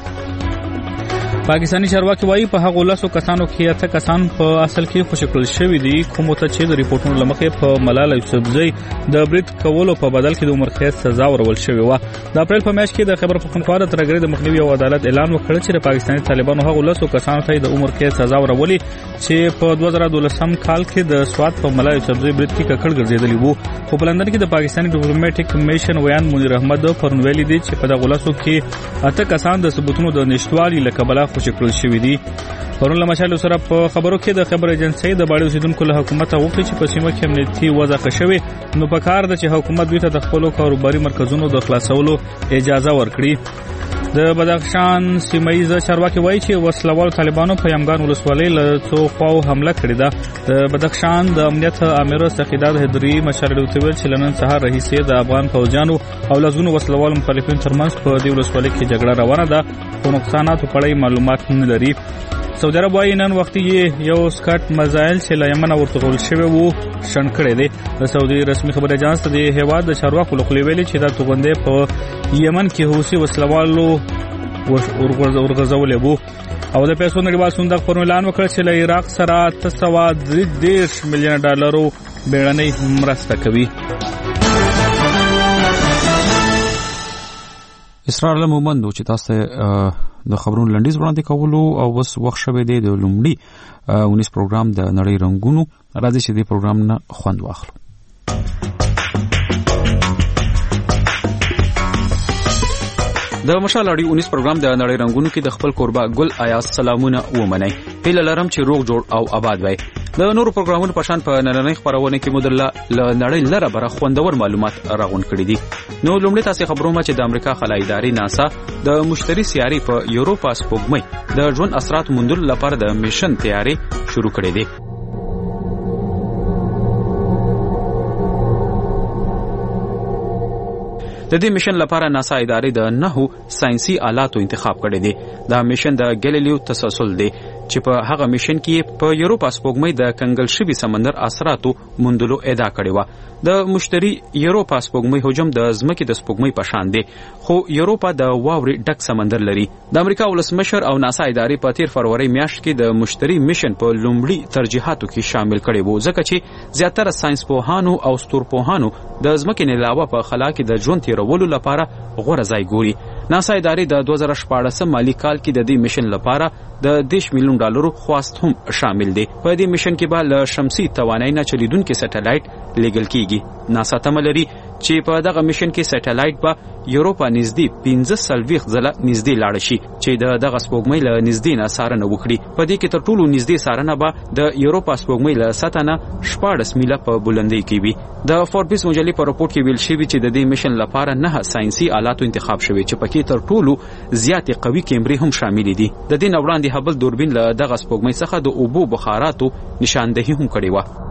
پاکستاني چارواکي وایي په هغو لسو کسانو کې اته کسان په اصل کې خوشي کړل شوي دي کومو ته چې د ریپورټونو له مخې په ملاله یوسفزۍ د برید کولو په بدل کې د عمر قید سزا ورول شوې وه. د اپریل په میاشت کې د خیبر پختونخوا د ترهګرۍ د مخنیوي او عدالت اعلان وکړ چې د پاکستاني طالبانو هغو لسو کسانو ته د عمر قید سزا ورولي چې په دوه زره دولسم کال کې د سوات په ملاله یوسفزۍ برید کې ککړ ګرځېدلي وو. خو په لندن کې د پاکستاني ډیپلوماټیک میشن ویان منیر احمد پرون ویلي دي چې په دغو لسو کې اته کسان د ثبوتونو د نشتوالي له کبله خوشي کړل شوي دي. پرون له مشال سره په خبرو کې د خبر ایجنسی د باړې اوسیدونکو له حکومت غوښتي چې په سیمه کې امنیتي وضع ښه شوې نو په کار ده چې حکومت دوی ته د خپلو کاروباري مرکزونو د خلاصولو اجازه ورکړي. د بدخشان سیمایي چارواکي وایي چې وسلوالو طالبانو په یمګان ولسوالۍ له څو خواو حمله کړې ده. د بدخشان د امنیت امیر سخیداد هدري مشر ویل چې لنن سهار رئیس د افغان فوجانو او لزګونو وسلوالو مخالفین ترمنځ په دې ولسوالۍ کې جګړه روانه ده خو نقصانات په اړه معلومات نه لري. سعودي عرب وايي نن وخت یې یو سکاټ مزایل چې له یمن ورته غول شوی وو شن کړی دی. د سعودي رسمي خبر اژانس د هیواد د چارواکو له خوا ویلي چې دا توغندې په یمن کې حوثي وسلوالو ورغځولې وو او د پیسو نړیوال صندوق پر اعلان وکړ چې له عراق سره اته سوه درې دېرش میلیونه ډالرو بیړنۍ مرسته کوي. اسرار علم مومند چې تاسو د خبرونو لنډیز وړاندې کولو او وس وخت شوه دی د لومړي اونیس پروګرام د نړۍ رنگونو راځي چې د پروګرام نه خوند واخلو. د مشال اړي اونیس پروګرام د نړۍ رنگونو کې د خپل قربا ګل آیاز سلامونه ومنئ. هیله لرم چې روغ جوړ او آباد وي. د نورو پروګرامونو په شان په نننۍ خبرونه کې مدله ل نړۍ لره بره خوندور معلومات راغون کړي دي. نو لومړی تاسو خبرومه چې د امریکا خلای ادارې ناسا د مشتري سیاري په یوروپا سپوږمۍ د ژوند اثرات موندلو لپاره د میشن تیاری شروع کړي دي. د دې میشن لپاره ناسا ادارې د نهو ساينسي آلاتو انتخاب کړي دي. دا میشن د ګلیلیو تسلسل دی چې په هغه میشن کې په یوروپا سپوږمۍ د کنګل شوي سمندر اثراتو موندلو ادعا کړې وه. د مشتري یوروپا سپوږمۍ حجم د ځمکې د سپوږمۍ په شان دی خو یوروپا د واورې ډک سمندر لري. د امریکا ولسمشر او ناسا ادارې په تیر فروری میاشت کې د مشتري میشن په لومړي ترجیحاتو کې شامل کړي وو ځکه چې زیاتره ساينس پوهانو او ستورپوهانو د ځمکې نه علاوه په خلا کې د ژوند تیرولو لپاره غوړه ځای ګوري. ناسا ادارې د دوه زره شپاړسم مالی کال کې د دې میشن لپاره د دیش میلیون ډالرو خواست هم شامل دی. په دې میشن کې به له شمسي توانایي نه چلیدونکي سټلایټ لیږل کیږي. ناسا تمه لري چې په دغه میشن کې سټلایټ به یوروپا نږدې پنځه څلوېښت ځله نږدې لاړ شي چې د دغه سپوږمۍ له نږدې نه څارنه وکړي. په دې کې تر ټولو نږدې څارنه به د یوروپا سپوږمۍ له سطح نه شپاړس میله په بلندۍ کې وي. د فوربس مجلې په راپورټ کې ویل شوي چې د دې میشن لپاره نه ساينسي آلاتو انتخاب شوي چې پکې تر ټولو زیاتې قوي کیمرې هم شامل دي. د دې نه وړاندې هبل دوربین له دغه سپوږمۍ څخه د اوبو بخاراتو نشاندهي هم کړې وه.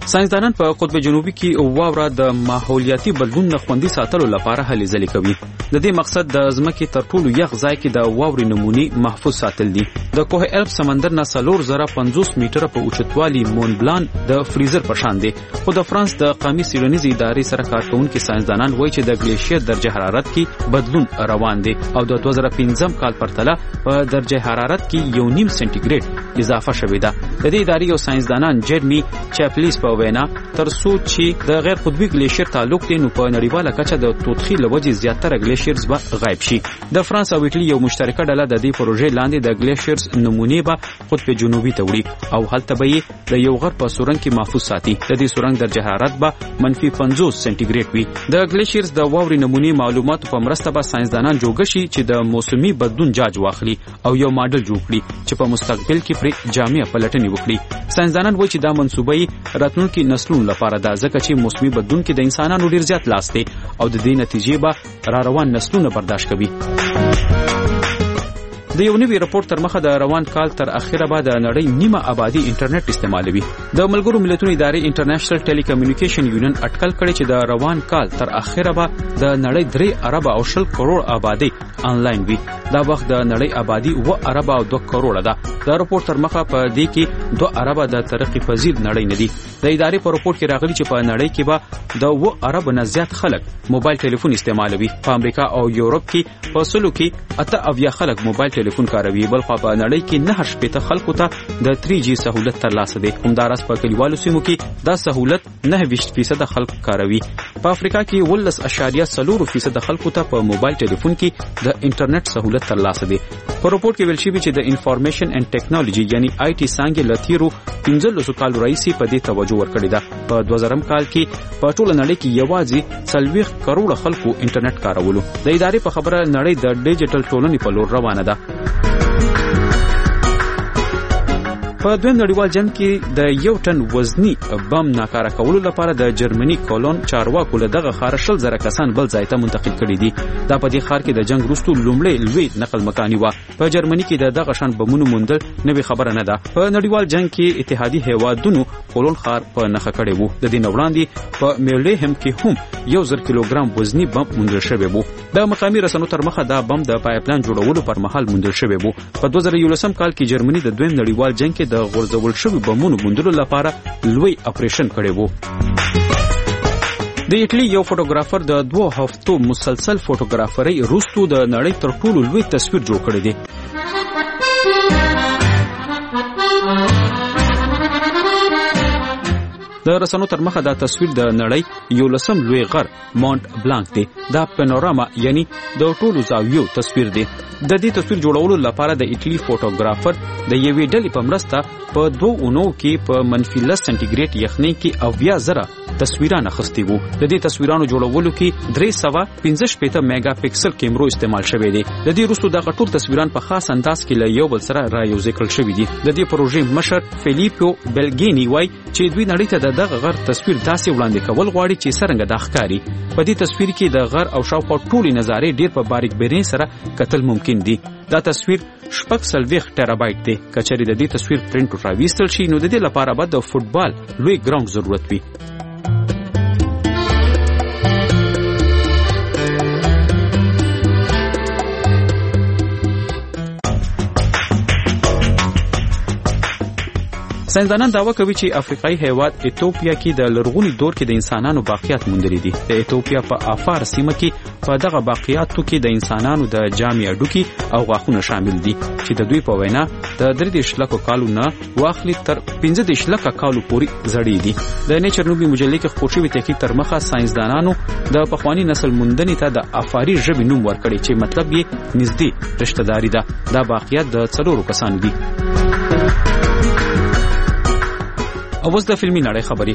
ساينسدانان په قطب جنوبي کې واوره د ماحولیاتي بدلون نه خوندي ساتلو لپاره هلې ځلې کوي. د دې مقصد د ځمکې تر ټولو یخ ځای کې د واورې نمونې محفوظ ساتل دي. د کوه الپ سمندر نه څلور زره پنځوس میټره په اوچتوالي مون بلان د فریزر په شان دی. خو د فرانس د قومي څېړنیزې ادارې سره کار کوونکي ساينسدانان وایي چې د ګلیشیر درجه حرارت کې بدلون روان دی او د دوه زره پنځم کال پرتله په درجه حرارت کې یو نیم سنټیګریډ اضافه شوې ده. د دې ادارې یو ساينسدانان جيرمي چاپلیس په وینا تر څو چې د غیر قطبي ګلیشیر تعلق دی نو په نړیواله کچه د توتخي لوجې زیاتره ګلیشیرز به غایب شي. د فرانس او ایټالي یو مشترکه ډله د دې پروژې لاندې د ګلیشیرز نمونې به قطب جنوبي ته وړي او هلته به یې د یو غر په سورنګ کې محفوظ ساتي. د دې سورنګ درجه حرارت به منفي پنځوس سنټیګریډ وي. د ګلیشیرز د واورې نمونې معلوماتو په مرسته به ساينسدانان جوړ شي چې د موسمي بدلون جاج واخلي او یو ماډل جوړ کړي چې په مستقبل کې پر جامع پلټنې وکړي. ساينسدانان وایي چې دا منسوبه راتلونکي نسلونو لپاره ده ځکه چې موسمي بدلون کې د انسانانو ډیر زیات لاس دی او د دې نتیجې به را روان نسلونه برداشت کوي. د یو نوي راپور تر مخه د روان کال تر اخره به د نړۍ نیمه آبادی انټرنیټ استعمالوي. د ملګرو ملتونو ادارې انټرنیشنل ټیلی کمیونیکیشن یونین اټکل کړي چې د روان کال تر اخره به د نړۍ درې ارب او شل کروڑ آبادی آنلاین وي. دا وخت د نړۍ آبادی و ارب او دوه کروڑ ده. دا راپور تر مخه په دې کې دوه ارب د ترقی پذیر نړۍ نه دي. د ادارې په راپور کې راغلي چې په نړۍ کې به د و ارب نه زیات خلک موبایل ټلیفون استعمالوي. په امریکا او یورپ کې په سلو کې اته اویا خلک موبایل ټلیفون کاروي، بل خو په نړۍ کې نه شپېته خلکو ته د تھری جی سہولت ترلاسه دی. همداراز په کلیوالو سیمو کې دا سہولت نه ویشت فیصد خلک کاروي. په افریقا کې ولس اشاریه څلور فیصد خلکو ته په موبایل ټلیفون کې د انټرنیټ سہولت ترلاسه دی. په راپور کې ویل شوی چې د انفارمیشن اینڈ ټیکنالوژي یعنی آی ټي څانګې لتیرو پنځلسو کالو راځي په دې توجه ورکړې ده. په دوه زرم کال کې په ټوله نړۍ کې یوازې څلوېښت کروڑه خلکو انټرنیټ کارولو. د ادارې په خبره نړۍ د ډیجیټل ټولنې په لور روانه ده. په دویم نړیوال جنگ کې د یو ټن وزنی بم ناکاره کولو لپاره د جرمني کولون چارواکو له دغه ښار شل زره کسان بل ځای ته منتقل کړي دي. دا په دې ښار کې د جنگ وروسته لومړی لوی نقل مکاني وه. په جرمني کې د دغه شان بمونو موندل نوې خبره نه ده. په نړیوال جنگ کې اتحادي هیوادونو کولون ښار په نښه کړی وو. د دې نه وړاندې په میرلهم کې هم یو زر کیلوګرام وزنی بم موندل شوی وو. د مقامي رسنیو تر مخه دا بم د پایپلاین جوړولو پر مهال موندل شوی وو. په دوه زره یولسم کال کې جرمني د دویم نړیوال جنگ کې د غورځول شوی بمونو موندلو لپاره لوی اپریشن کړی وو. د ایټلی یو فوټوګرافر د دوه هفتو مسلسل فوټوګرافرۍ وروسته د نړۍ تر ټولو لوی تصویر جوړ کړی دی. د رسنیو تر مخه دا تصویر د نړۍ یو لسم لوی غر ماونټ بلانک دی. دا پینوراما یعنی د ټولو زاویو تصویر دی. د دې تصویر جوړولو لپاره د ایټلی فوټوګرافر د یوې ډلې په مرسته په دوه اونو کې په منفي لس سنټیګریډ یخنۍ کې اویا زره تصویران اخیستي وو. د دې تصویرانو جوړولو کې درې سوه پنځه شپېته میګا پکسل کیمرو استعمال شوی دی. د دې وروسته دغه ټول تصویران په خاص انداز کې له یو بل سره را یوځای کړل شوي دي. د دې پروژې مشر فیلیپو بلګینی وایي چې دوی نړۍ ته د دغه غر تصویر داسې وړاندې کول غواړي چې څرنګه دا ښکاري. په دې تصویر کې د غر او شاوخوا ټولې نظارې ډېر په باریک بینۍ سره کتل ممکن دي. دا تصویر شپږ څلوېښت ټیرابایټ دی. که چېرې د دې تصویر پرنټ راویستل شي نو د دې لپاره به د فوټبال لوی ګراوند ضرورت وي. ساينسدانان دعوا کوي چې افریقایي هیواد ایتوپیا کې د لرغوني دور کې د انسانانو باقیات موندلي دي. د ایتوپیا په افار سیمه کې په دغه باقیاتو کې د انسانانو د جامې هډوکي او غاښونه شامل دي چې د دوی په وینا د درې دېرش لکو کالو نه واخلي تر پنځه دېرش لکه کالو پورې زړې دي. د نیچر نوبي مجلې کې خپور شوي تحقیق تر مخه ساينسدانانو د پخواني نسل موندنې ته د افاري ژبې نوم ورکړی چې مطلب یې نږدې رشته داري ده. دا باقیات د څلورو کسانو دي. اوس د فلمي نړۍ خبرې.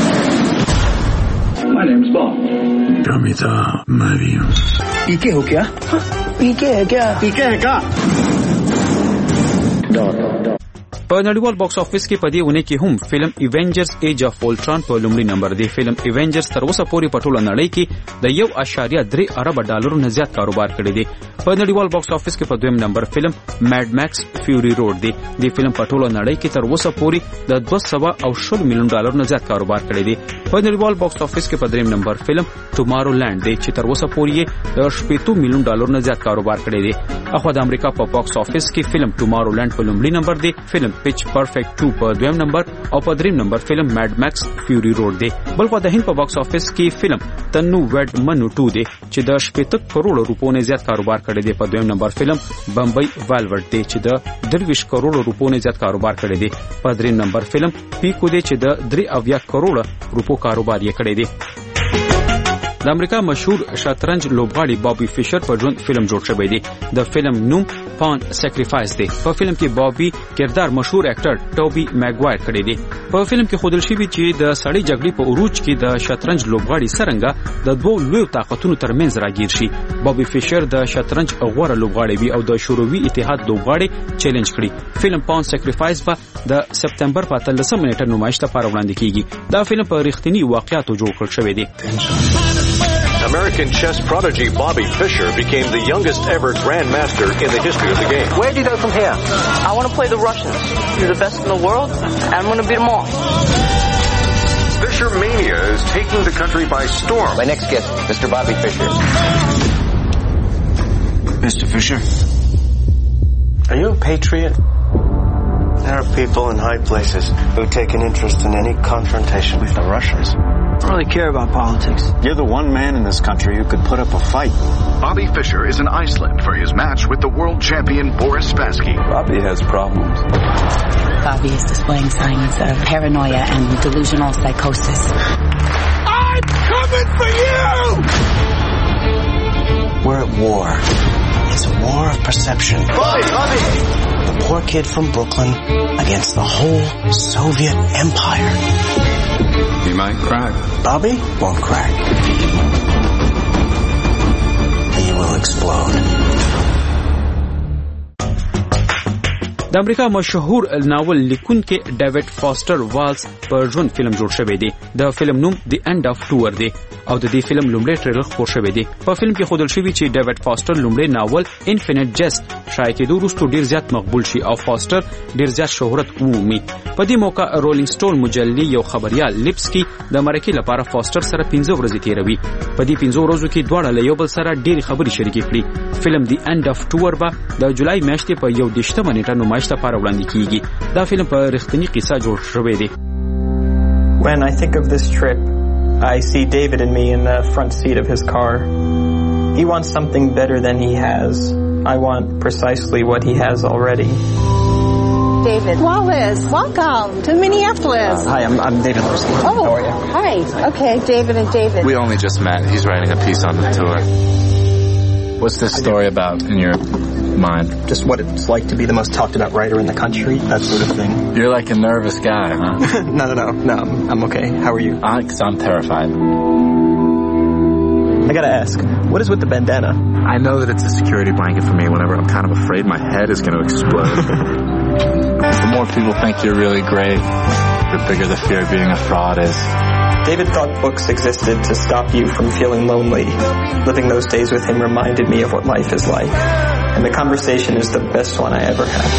My name's Bond. Gamita Mariam. पीके हो क्या? पीके है क्या? पीके है क्या? په نړیوال باکس افیس کې په دې ونه کې هم فلم ایونجرز ایج اف اولټران په لومړي نمبر دی. فلم ایونجرز تر اوسه پورې په ټوله نړۍ کې د یو اشاریه درې ارب ډالرو نه زیات کاروبار کړی دی. په نړیوال باکس افیس کې په دویم نمبر فلم میډ ماکس فیوري روډ دی. د فلم په ټوله نړۍ کې تر اوسه پورې د دوه سوه او شل میلیون ډالرو نه زیات کاروبار کړی دی. په نړیوال باکس افیس کې په دریم نمبر فلم ټومارو لینډ دی چې تر اوسه پورې د شپږ میلیون ډالرو نه زیات کاروبار کړی دی. اخو د امریکا په باکس افیس کې فلم ټومارو لینډ په لومړي نمبر دی، فلم پچ پرفیکټ ټو په دویم نمبر او په دریم نمبر فلم میډ ماکس فیوري روډ دی. بلخو د هند په باکس افیس کې فلم تنو وډ منو ټو دی چې د شپږ کروڑ روپو نه زیات کاروبار کړی دی. په دویم نمبر فلم بمبئی والورټ دی چې د درویش کروڑ روپو نه زیات کاروبار کړی دی. په دریم نمبر فلم پیکو دی چې د درې اویا کروڑ روپو کاروبار یې کړی دی. د امریکا مشهور شطرنج لوبغاړي بابي فیشر په ژوند فلم جوړ شوی دی. د فلم نوم پان سیکریفایس دی. په فلم کې بابي کردار مشهور اکټر ټوبي میګوایر کړی دی. په فلم کې ښودل شوی چې د سړی جګړې په عروج کې د شطرنج لوبغاړي څرنګه د دوو لویو طاقتونو ترمنځ راګیر شي. بابي فیشر د شطرنج غوره لوبغاړی وي او د شوروي اتحاد لوبغاړي چیلنج کړي. فلم پان سیکریفایس به د سپتمبر په اتلسمه نیټه نمایش ته وړاندې کیږي. دا فلم په رښتینی واقعیاتو جوړ کړل شوی دی. American chess prodigy Bobby Fischer became the youngest ever grandmaster in the history of the game. Where do you go from here? I want to play the Russians. They're the best in the world, and I'm going to beat them all. Fischer mania is taking the country by storm. My next guest, Mister Bobby Fischer. Mister Fischer, are you a patriot? There are people in high places who take an interest in any confrontation with the Russians. I don't really care about politics. You're the one man in this country who could put up a fight. Bobby Fischer is in Iceland for his match with the world champion Boris Spassky. Bobby has problems. Bobby is displaying signs of paranoia and delusional psychosis. I'm coming for you! We're at war. It's a war of perception. Bobby, Bobby! The poor kid from Brooklyn against the whole Soviet Empire. He might crack. Bobby won't crack. He will explode. د امریکا مشهور ناول لیکونکي ډیوډ فاستر والز په ژوند فلم جوړ شوی دی. د فلم نوم دی اینډ اف ټور دی او د دې فلم لومړی ټریلر خپور شوی دی. په فلم کې ښودل شوی چې ډیوډ فاستر لومړی ناول انفینټ جست شایع کېدو وروسته ډیر زیات مقبول شي او فاستر ډیر زیات شهرت ومومي. په دې موقع رولینګ سټون مجلې یو خبريال لیپسکی د مرکې لپاره فاستر سره پنځه ورځې تیروي. په دې پنځه ورځو کې دواړه له یو بل سره ډېری خبرې شریکې کړي. فلم دی اینډ اف ټور به د جولای میاشتې په یو دېرشمه نیټه نمایش ته وړاندې کیږي. دا فلم په رښتینی قصه جوړ شوی دی. When I think of this trip, I see David and me in the front seat of his car. He wants something better than he has. I want precisely what he has already. David Wallace, welcome to Minneapolis. Uh, hi, I'm, I'm David Lipsky. Oh, how are you? Hi. Okay, David and David. We only just met. He's writing a piece on the tour. What's this story about in your mind? Just what it's like to be the most talked about writer in the country, that sort of thing. You're like a nervous guy, huh? no, no, no, no, I'm, I'm okay. How are you? Uh, cause I'm terrified. I gotta ask, what is with the bandana? I know that it's a security blanket for me whenever I'm kind of afraid my head is going to explode. The more people think you're really great, the bigger the fear of being a fraud is. David thought books existed to stop you from feeling lonely. Living those days with him reminded me of what life is like. And the conversation is the best one I ever had.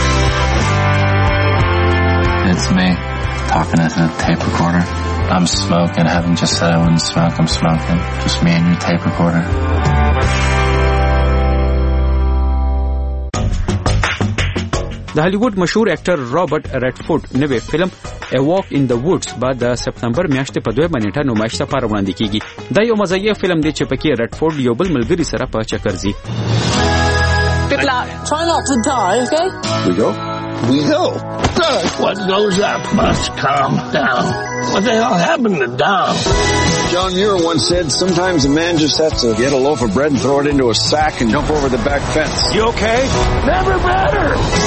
It's me, talking at the tape recorder. I'm smoking. I haven't just said I wouldn't smoke. I'm smoking. Just me and your tape recorder. د هالیوډ مشهور اکټر رابرټ ریډفورد نوې فلم A Walk in the Woods بعد د سپتمبر میاشتې په دویمه نیټه نمایش ته وړاندې کیږي. دا یو مزاحیه فلم دی چې پکې ریډفورد یو بل ملګری سره په چکر ځي. Good luck. Try not to die, okay? We go? We go. What goes up must come down. What the hell happened to down? John Muir once said, sometimes a man just has to get a loaf of bread and throw it into a sack and jump over the back fence. You okay? Never better.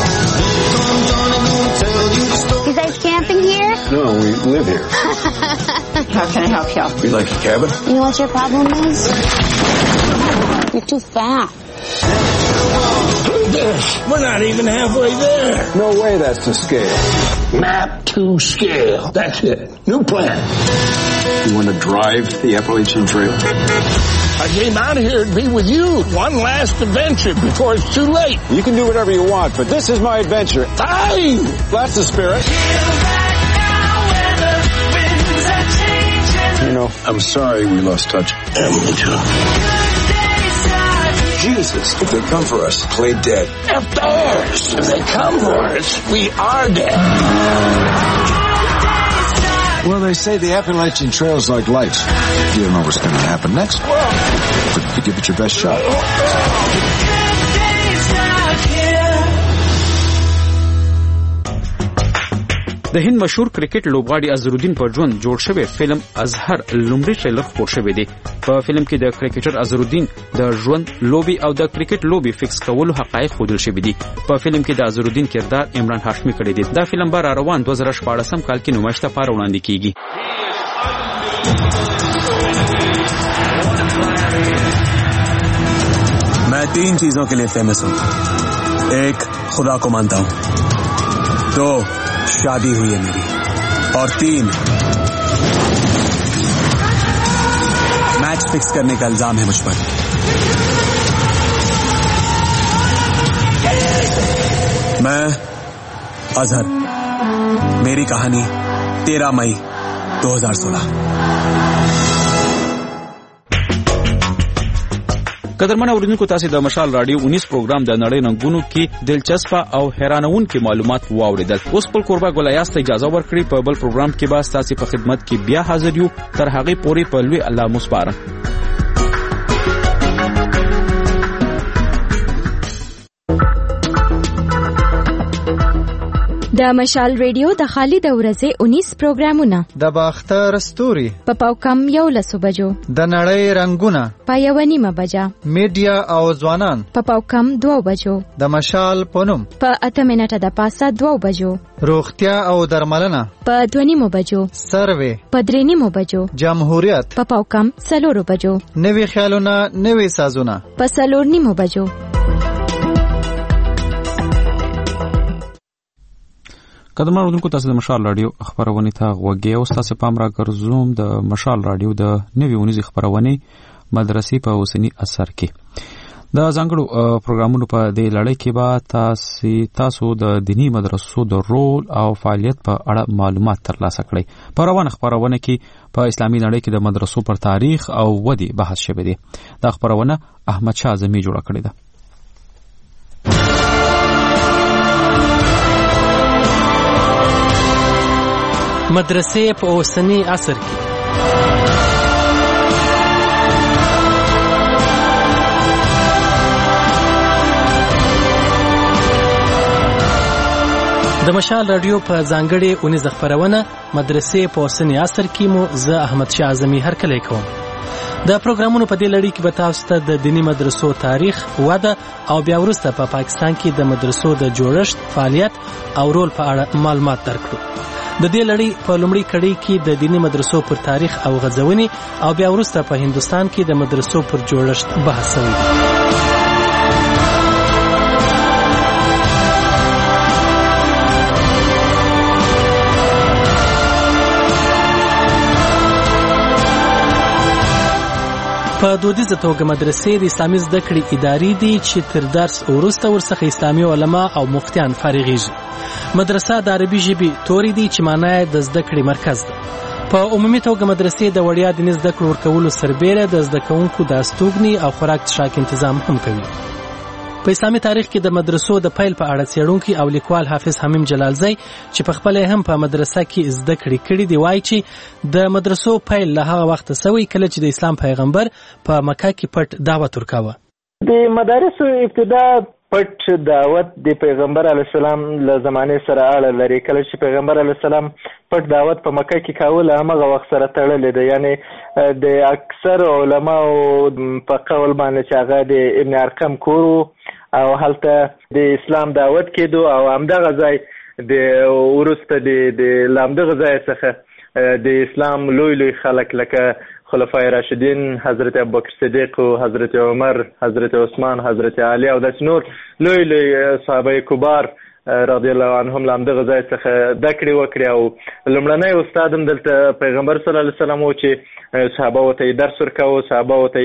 You guys camping here? No, we live here. How can I help you? We like a cabin. You know what your problem is? You're too fat. this. We're not even halfway there. No way that's to scale. Map to scale. That's it. New plan. You want to drive the Appalachian Trail? I came out here to be with you. One last adventure before it's too late. You can do whatever you want, but this is my adventure. Fine. That's the spirit. You know, I'm sorry we lost touch. And me too. Jesus, if they come for us, play dead. F theirs. If they come for us, we are dead. Well, they say the Appalachian Trail is like life. You don't know what's going to happen next, but you give it your best shot. د هند مشهور کرکټ لوبغاړي اظهرالدین پر ژوند جوړ شوی فلم اظهر لومړی ټریلر خپور شوی دی. په فلم کې د کرکټر اظهرالدین د ژوند لوبي او د کرکټ لوبي فکس کولو حقایق ښودل شوي دي. په فلم کې د اظهرالدین کردار عمران هاشمي کړی دی. دا فلم به را روان دوه زره شپاړسم کال کې نمایش ته پاره وړاندې کیږي. मैं तीन चीजों के लिए फेमस हूँ. एक, खुदा को मानता हूँ. दो, शादी हुई है मेरी. और तीन, मैच फिक्स करने का इल्जाम है मुझ पर. मैं अजहर. मेरी कहानी तेरह मई दो हज़ार सोलह. قدرمن اوریدونکو تاسو د مشال رادیو انیس پروګرام د نړۍ رنگونو کې دلچسپ او حیرانونکي معلومات واوریدل. اوس په قربا ګلایاست اجازه ورکړي په بل پروګرام کې به تاسو په خدمت کې بیا حاضر یو. تر هغه پورې په لوی الله مسپاره. د مشال ریډیو د خالد ورځې انیس پروګرامونه د باختر ستوري په پاوکم یو لسو بجو د نړۍ رنگونه په یو نیمه بجا میډیا او ځوانان په پاوکم دوه بجو د مشال پونم په اته منټه د پاسه دوه بجو روغتیا او درملنه په دوه نیمه بجو سروې په درې نیمه بجو جمهوریت په پاوکم څلورو بجو نوي خیالونه نوي سازونه په څلور نیمه بجو. قدرمن اوریدونکو تاسو د مشال رادیو خبرونه ته غوږی او تاسو پام را ګرځوم د مشال رادیو د نوي ونیزي خبرونه مدرسې په اوسنی اثر کې د ځانګړو پروګرامونو په دې لړۍ کې به تاسو تاسو د دینی مدرسو د رول او فعالیت په اړه معلومات ترلاسه کړئ. په روانه خبرونه کې په اسلامي نړۍ کې د مدرسو پر تاریخ او ودی بحث شوی دی. دا خبرونه احمد شاه اعظمي جوړه کړې ده. مدرسې په اوسنی عصر کې د مشال رادیو په ځانګړې اونیزه خبرونه مدرسې په اوسنی عصر کې مو زه احمد شاه اعظمي هرکلی کوم. د پروګرامونو په دې لړۍ کې به تاسو ته د دینی مدرسو تاریخ، وده او بیا وروسته په پا پاکستان کې د مدرسو د جوړښت، فعالیت او رول په اړه معلومات درکړو. د دې لړۍ په لومړۍ کړۍ کې د دینی مدرسو پر تاریخ او غځونې او بیا وروسته په هندستان کې د مدرسو پر جوړښت بحث شوی دی. په دودیزه توګه مدرسې د اسلامي زده کړې ادارې دي چې تر درس وروسته ورڅخه اسلامي علما او مفتیان فارغېږي. مدرسه د عربي ژبې توري دي چې معنی یې د زده کړې مرکز ده. په عمومي توګه مدرسې د وړیا دیني زده کړو ورکولو سربیره د زده کوونکو د استوګنې او خوراک څښاک تنظیم هم کوي. په اسلامي تاریخ کې د مدرسو د پیل په اړه څېړونکي او لیکوال حافظ حمیم جلالزی چې په خپل هم په مدرسه کې زده کړې کړې دی وایي چې د مدرسو پیل له هغه وخت سوی کله چې د اسلام پیغمبر په مکه کې پټ دعوت ورکاوه. د مدارسو ابتدا پټ دعوت د پیغمبر علی السلام له زمانه سره اړه لري. کله چې پیغمبر علی السلام پټ دعوت په مکه کې کاوه هغه وخت سره تړلې ده. یعنی د اکثر علماو په قول باندې چې هغه د ابن ارقم کورو او هلته د اسلام دعوت کېدو او همدغه ځای د ورسته د د لامدغه ځای څخه د اسلام لوی لوی خلک لکه خلفای راشدین حضرت ابوبکر صدیق او حضرت عمر، حضرت عثمان، حضرت علی او داسې نور لوی لوی صحابه کبار رضی الله عنهم له همدغه ځای څخه زده کړې وکړې او لومړنی استاد هم دلته پیغمبر صلی الله علیه وسلم و چې صحابه ورته یې درس ورکاوه، صحابه ورته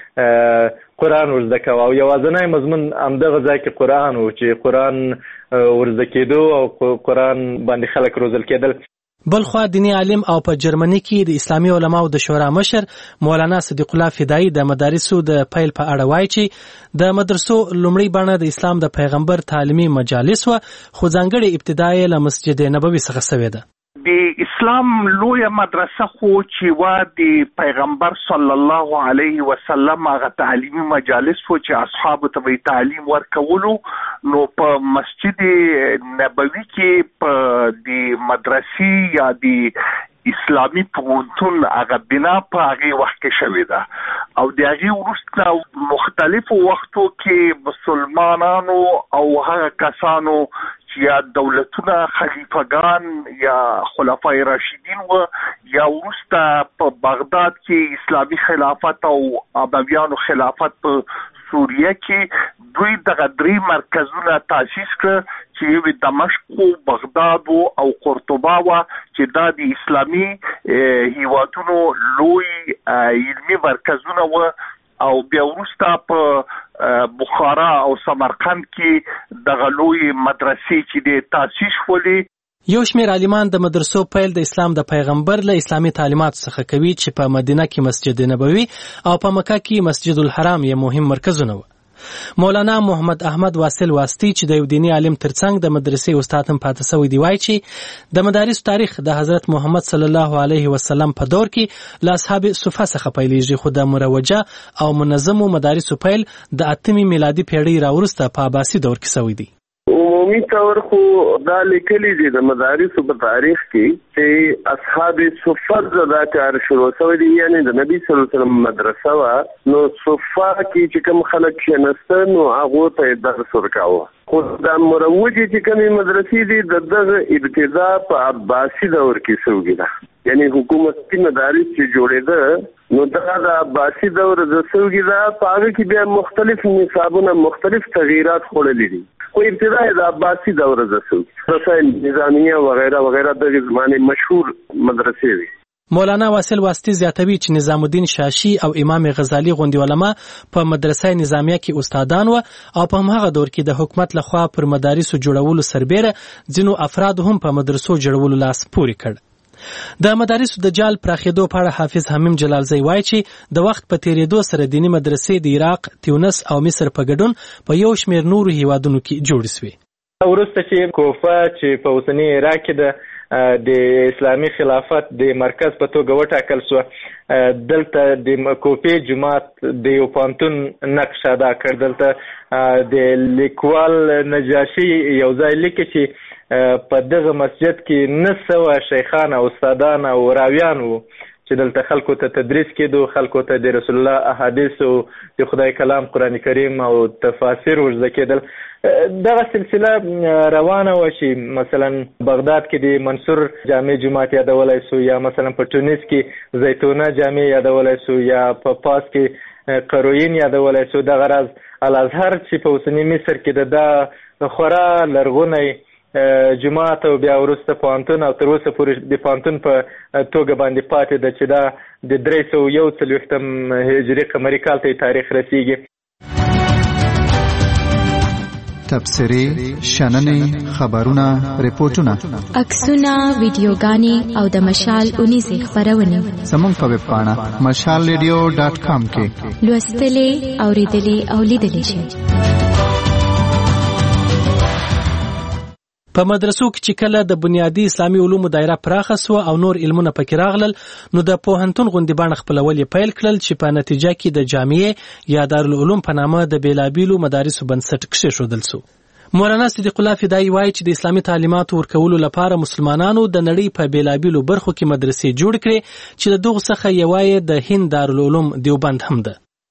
یې قرآن ورزده کوه او یوازینی مضمون همدغه ځای کې قرآن و چې قرآن ورزده کېدو او قرآن باندې خلک روزل کېدل. بلخوا دینی عالم او په جرمني کې د اسلامي علماو د شورا مشر مولانا صدیق الله فدایی د مدارسو د پیل په اړه وایي چې د مدرسو لومړی بڼه د اسلام د پیغمبر تعلیمي مجالس و، خو ځانګړې ابتدا یې له مسجد نبوي څخه سوې ده. د اسلام لویه مدرسه خو چې وا د پیغمبر صلی الله علیه وسلم هغه تعلیمي مجالس و چې اصحابو ته به تعلیم ورکولو، نو په مسجد نبوي کې په د مدرسې یا د اسلامي پوهنتون هغه بنا په هغې وخت کې شوې ده او د هغې وروسته مختلفو وختو کې مسلمانانو او هغه کسانو یا دولتونه خلیفګان یا خلفای راشدین و یا وروسته په بغداد کې اسلامي خلافت او امویانو خلافت په سوریه کې دوی دغه درې مرکزونه تاسیس کړ چې یو دمشق و، بغداد او قرطبه و چې دا د اسلامي هیوادونو لوی علمي مرکزونه و او بیا وروسته په بخارا او سمرقند کې دغه لوی مدرسې چې د تاسیس شولې. یو شمېر عالمان د مدرسو پیل د اسلام د پیغمبر له اسلامي تعلیماتو څخه کوي چې په مدینه کې مسجد نبوي او په مکه کې مسجد الحرام یې مهم مرکزونه و. مولانا محمد احمد واصل واسطي چې د یو دیني عالم ترڅنګ د مدرسې استاد هم پاتې سوی دی وایي چې د مدارس تاریخ د حضرت محمد صلی الله علیه وسلم په دور کې له اصحاب صفه څخه پیلېږي، خو د مروجه او منظمو مدارسو پیل د اتمې میلادي پیړۍ راوروسته په عباسي دور کې سوی دی. عمومي طور خو دا لیکلي دي د مدارسو په تاریخ کې چې اصحاب صفه دا کار شروع شوی دی، یعنی د نبی صلی الله علیه وسلم مدرسه وا، نو صفه کې چې کوم خلک کېناستل نو هغه ته درس ورکاوه. خو دا مروجه چې کومې مدرسې دي د دغه ابتدا په عباسي دور کې شوې ده، یعنی حکومتي مدارس چې جوړېده نو دا د عباسي دور د شوې ده، په هغه کې بیا مختلف نصابونه مختلف تغییرات خوړلي دي. خو ابتدا د عباسي دور د شوې رسائل نظامیه وغیرہ وغیرہ د زمانه مشهور مدرسې دي. مولانا واصل واسطي زیاتوي چې نظام الدین شاشي او امام غزالی غوندي علما په مدرسې نظامیه کې استادان و او په هغه دور کې د حکومت لخوا پر مدارسو جوړولو سربېره ځینو افراد هم په مدرسو جوړولو لاس پورې کړ. د مدارسو د جال پراخېدو په اړه حافظ حمیم جلالزی وایي چې د وخت په تیریدو سره دینی مدرسې د عراق، تیونس او مصر په ګډون په یو شمېر نورو هیوادونو کې جوړې سوې. وروسته چې کوفه چې په اوسني عراق کې د د اسلامي خلافت د مرکز په توګه وټاکل شو، دلته د کوفې جماعت د یو پوهنتون نقش ادا کړ. دلته د لیکوال نجاشي یو ځای لیکي چې په دغه مسجد کې نه سوه شیخان او استادان او راویان وو چې دلته خلکو ته تدریس کېدو، خلکو ته د رسول الله احادیث او د خدای کلام قرآن کریم او تفاسیر ورزده کېدل. دغه سلسله روانه وه چې مثلا بغداد کې د منصور جامع جماعت یادولی سو، یا مثلا په ټونس کې زیتونه جامع یادولی سو، یا په پاس کې قروین یادولی سو. دغه راز الازهر چې په اوسني مصر کې د دا خورا لرغونی جماعت او بیا وروسته پوهنتون او تر اوسه پورې د پوهنتون په توګه باندې پاتې ده چې دا د درې سوه یو څلوېښتم هجري قمري کال ته تاریخ رسیږي. تبصرې، شننې، خبرونه، ریپورتونه، عکسونه، ویډیوګانې او د مشال اونیزې خپرونې زموږ په ویب پاڼه مشال ریډیو ډاټ کام کې لوستلې، اورېدلې او لیدلې شئ. په مدرسو کې چې کله د بنیادی اسلامي علومو دایره پراخه سو او نور علمونه پکې راغلل، نو د پوهنتون غوندې بڼه خپلول یې پیل کړل چې په نتیجه کې د جامعې یا دارالعلوم په نامه د بیلابیلو مدارسو بنسټ کېښودل سو. مولانا صدیق الله فدایی وایي چې د اسلامي تعلیماتو ورکولو لپاره مسلمانانو د نړۍ په بیلابیلو برخو کې مدرسې جوړ کړې چې د دغو څخه یوه یې د هند دارالعلوم دیوبند هم ده.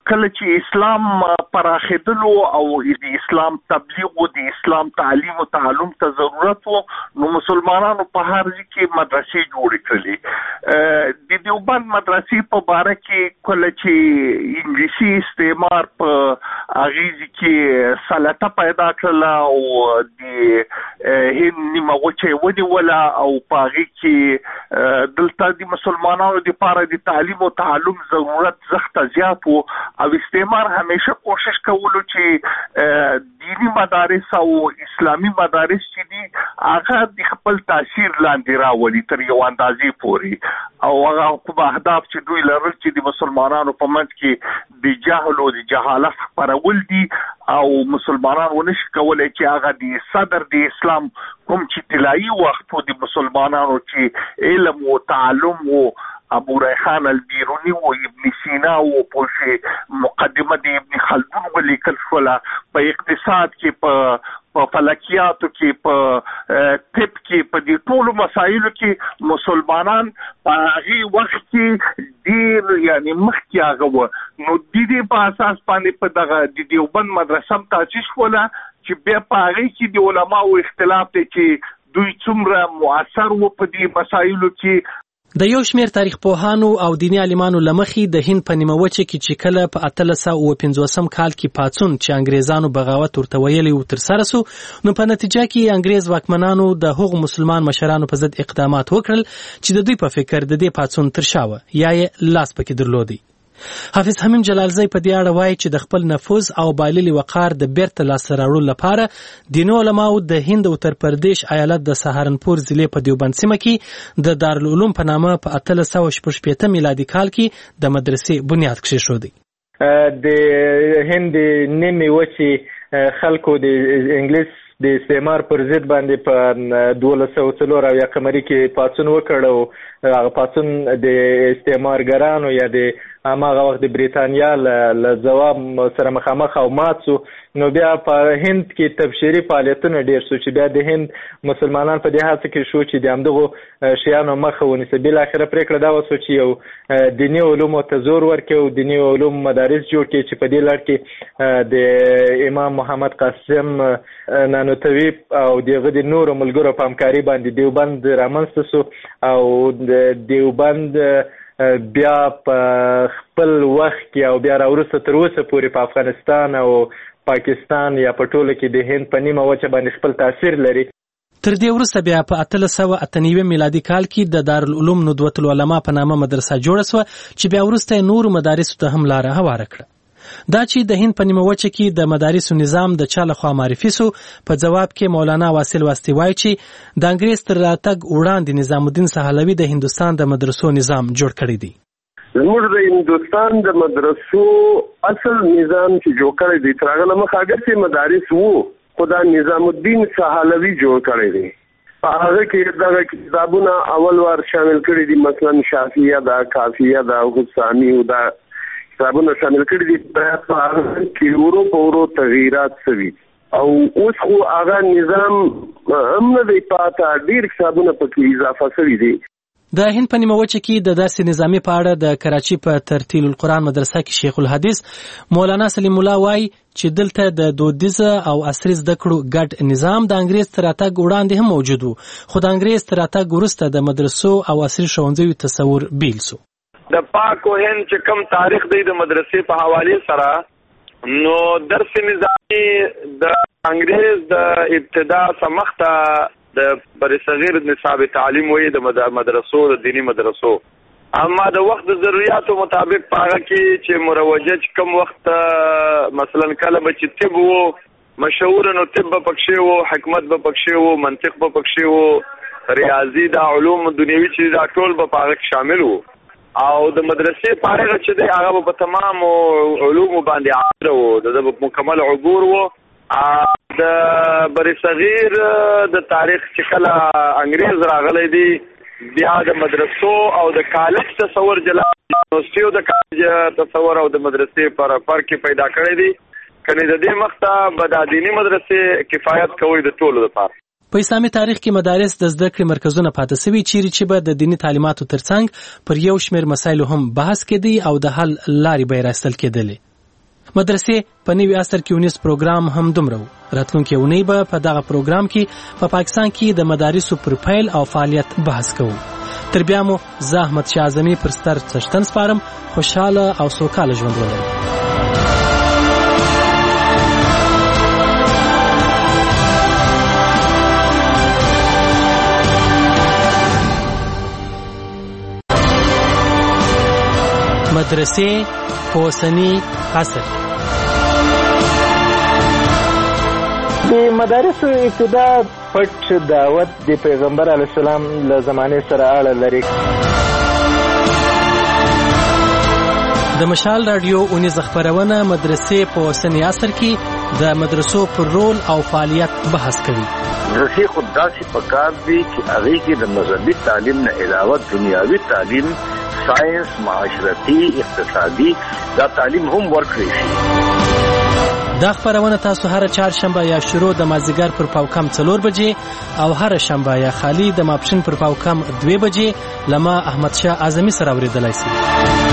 کله چې اسلام پراخېدلو او د اسلام تبلیغ او د اسلام تعلیم او تعلم ته ضرورت وو نو مسلمانانو په هر ځای کې مدرسې جوړې کړې. د دیوبند مدرسې په باره کې کله چې انګلیسي استعمار په اغیزه کې سلطه پیدا کړله او د هند نیمه وچه ونیوله او په هغې کې دلته د مسلمانانو دپاره د تعلیم او تعلم ضرورت زښته زیات و او استعمار همیشه کوشش کولو چې دینی مدارس او اسلامی مدارس چې دي هغه د خپل تاثیر لاندې راولي تر یو اندازې پورې او هغه کوم اهداف چې دوی لرل چې د مسلمانانو په منځ کې د جهل او د جهالت خپرول دي او مسلمانان ونشي کولای چې هغه د صدر د اسلام کوم چې طلایی وخت د مسلمانانو چې علم او تعلم او ابو ریحان البیرونی و ابن سینا و پوشه مقدمه د ابن خلدون ولیکل شوله په اقتصاد کې په په فلکیاتو کې په طب کې په دې ټولو مسایلو کې مسلمانان په هغه وخت کې ډیر یعنی مخکې هغه و نو د دې په اساس باندې په دغه د دیوبند مدرسه تاسیس ولا چې بیا په هغه کې د علماو اختلاف دی چې دوی څومره مؤثر و په دې مسایلو کې. د یو شمیر تاریخ پوهانو او دینی عالمانو لمخې د هند په نیمه وچه کې چې کله په اتلس سوه اوه پنځوسم کال کې پاڅون چې انګریزانو بغاوت ورته ویلی و ترسره سو نو په نتیجه کې انګریز واکمنانو د هغو مسلمان مشرانو په ضد اقدامات وکړل چې د دوی په فکر د دې پاڅون تر شا وه یا یې لاس پکې درلودی. حافظ حمیم جلالزی په دې اړه وایي چې د خپل نفوذ او بایللي وقار د بیرته لاسته راوړلو لپاره دیني علماو د هند او اتر پردیش ایالت د سهارنپور ضلع په دیوبند سیمه کې د دارالعلوم په نامه په اتلس سوه شپږ شپېته میلادي کال کې د مدرسې بنیاد کېښودی. د هند نیمې وچې خلکو د انګلیس د استعمار پر ضد باندې په دولس سوه څلور اویا قمري کې پاڅون وکړ او هغه پاڅون د استعمارګرانو یا د هماغه وخت د بریتانیا له ځواب سره مخامخ او مات سو. نو بیا په هند کې تبشیري فعالیتونه ډېر سو چې بیا د هند مسلمانان په دې هڅه کې شو چې د همدغو شیانو مخه ونیسي. بالاخره پرېکړه دا وسوه چې یو دیني علومو ته زور ورکړي او دیني علوم مدارس جوړ کړي چې په دې لړ کې د امام محمد قاسم نانوتوي او دغه د نورو ملګرو په همکاري باندې دیوبند رامنځته سو او د دیوبند بیا په خپل وخت کې او بیا راوروسته تر اوسه پورې په افغانستان او پاکستان یا په ټوله کې د هند په نیمه وچه باندې خپل تاثیر لري. تر دې وروسته بیا په اتلس سوه اته نوي میلادي کال کې د دارالعلوم ندوة العلماء په نامه مدرسه جوړه سوه چې بیا وروسته نورو مدارسو ته هم لاره هواره کړه. دا چې د هند په نیمه وچه کې د مدارسو نظام د چا لخوا معرفي سو په جواب کې مولانا واصل واسطي وایي چې د انګریز تر راتګ وړاندې نظام الدین سهلوي د هندوستان د مدرسو نظام جوړ کړی دی. زموږ د هندوستان د مدرسو اصل نظام چې جوړ کړی دی تر هغه مخکې اگر چې مدارس وو خو دا نظام الدین سهلوي جوړ کړی دی. په هغه کې دغه کتابونه اول وار شامل کړي دي مثلا شافعیه دا کافیه دا حسامی او دا کتابونه شامل کړي دي. په هغه کې ورو په ورو تغییرات شوي او اوس خو هغه نظام هم نه دی پاته ډېر کتابونه پکې اضافه شوي دي. د هند په نیمه وچه کې د داسې نظامي په اړه د کراچي په ترتیل القرآن مدرسه کې شیخ الحدیث مولانا سلیم الله وایي چې دلته د دودیزه او عصري زده کړو ګډ نظام د انګریز تر راتګ وړاندې هم موجود و خو د انګریز تر راتګ وروسته د مدرسو او عصري ښوونځیو تصور بیل سو. د پاک او هند چې کم تاریخ دی د مدرسې په حواله سره نو درس نظامي د انګریز د ابتدا سمخته د برصغیر نصاب تعلیم وې د مدرسو د دینی مدرسو اما د وخت د ضرورتو مطابق پاره کې چې مروجه کم وخت مثلا کلمه چې طب وو مشهور نو طب پکښې وو حکمت به پکښې وو منطق به پکښې وو ریاضي د علوم دنیوي چې دا ټول به پاره شامل وو او د مدرسې پاره چې د هغه په تمام علوم باندې عامه وو د مکمل عبور وو د برصغیر د تاریخ چې کله انګریز راغلی دی بیا د مدرسو او د کالج تصور جلا یونیورسيټي او د کالج تصور او د مدرسې پر فرق پیدا کړی دی کني د دې مخته بدادینی مدرسې کفایت کوي د ټولو لپاره. په اسلامي تاریخ کې مدارس د زده کړې مرکزونه پاتې شوي چیرې چې به د دینی تعلیماتو ترڅنګ پر یو شمېر مسایلو هم بحث کېدی او د حل لارې به یې راایستل کېدلې. مدرسې په نوي عصر کې اونیز پروګرام هم دومره و. راتلونکې اونۍ به په دغه پروګرام کې په پاکستان کې د مدارسو پر پیل او فعالیت بحث کوو. تر بیا مو زه احمد شاه اعظمي پر ستر څښتن سپارم. خوشحاله او سوکاله ژوند ولرئ. مدرسې په اوسني عصر. د مدارسو ابتدا پټ دعوت د پیغمبر علیه السلام له زمانې سره اړه لري. د مشال رادیو اونیزه خپرونه مدرسې په اوسني عصر کې د مدرسو پر رول او فعالیت بحث کوي. مدرسې خود داسې پکار دي چې هغې کې د مذهبي تعلیم نه علاوه دنیاوي تعلیم، ساینس، معاشرتي، اقتصادي دا تعلیم هم ورکړی شي. دا خپرونه تاسو هر چهارشنبه یا شروع د مازدیګر پر پاوکم څلور بجې او هر شنبه یا خالی د ماپښین پر پاوکم دوه بجې لما احمد شاه اعظمي سره اوریدلای شئ.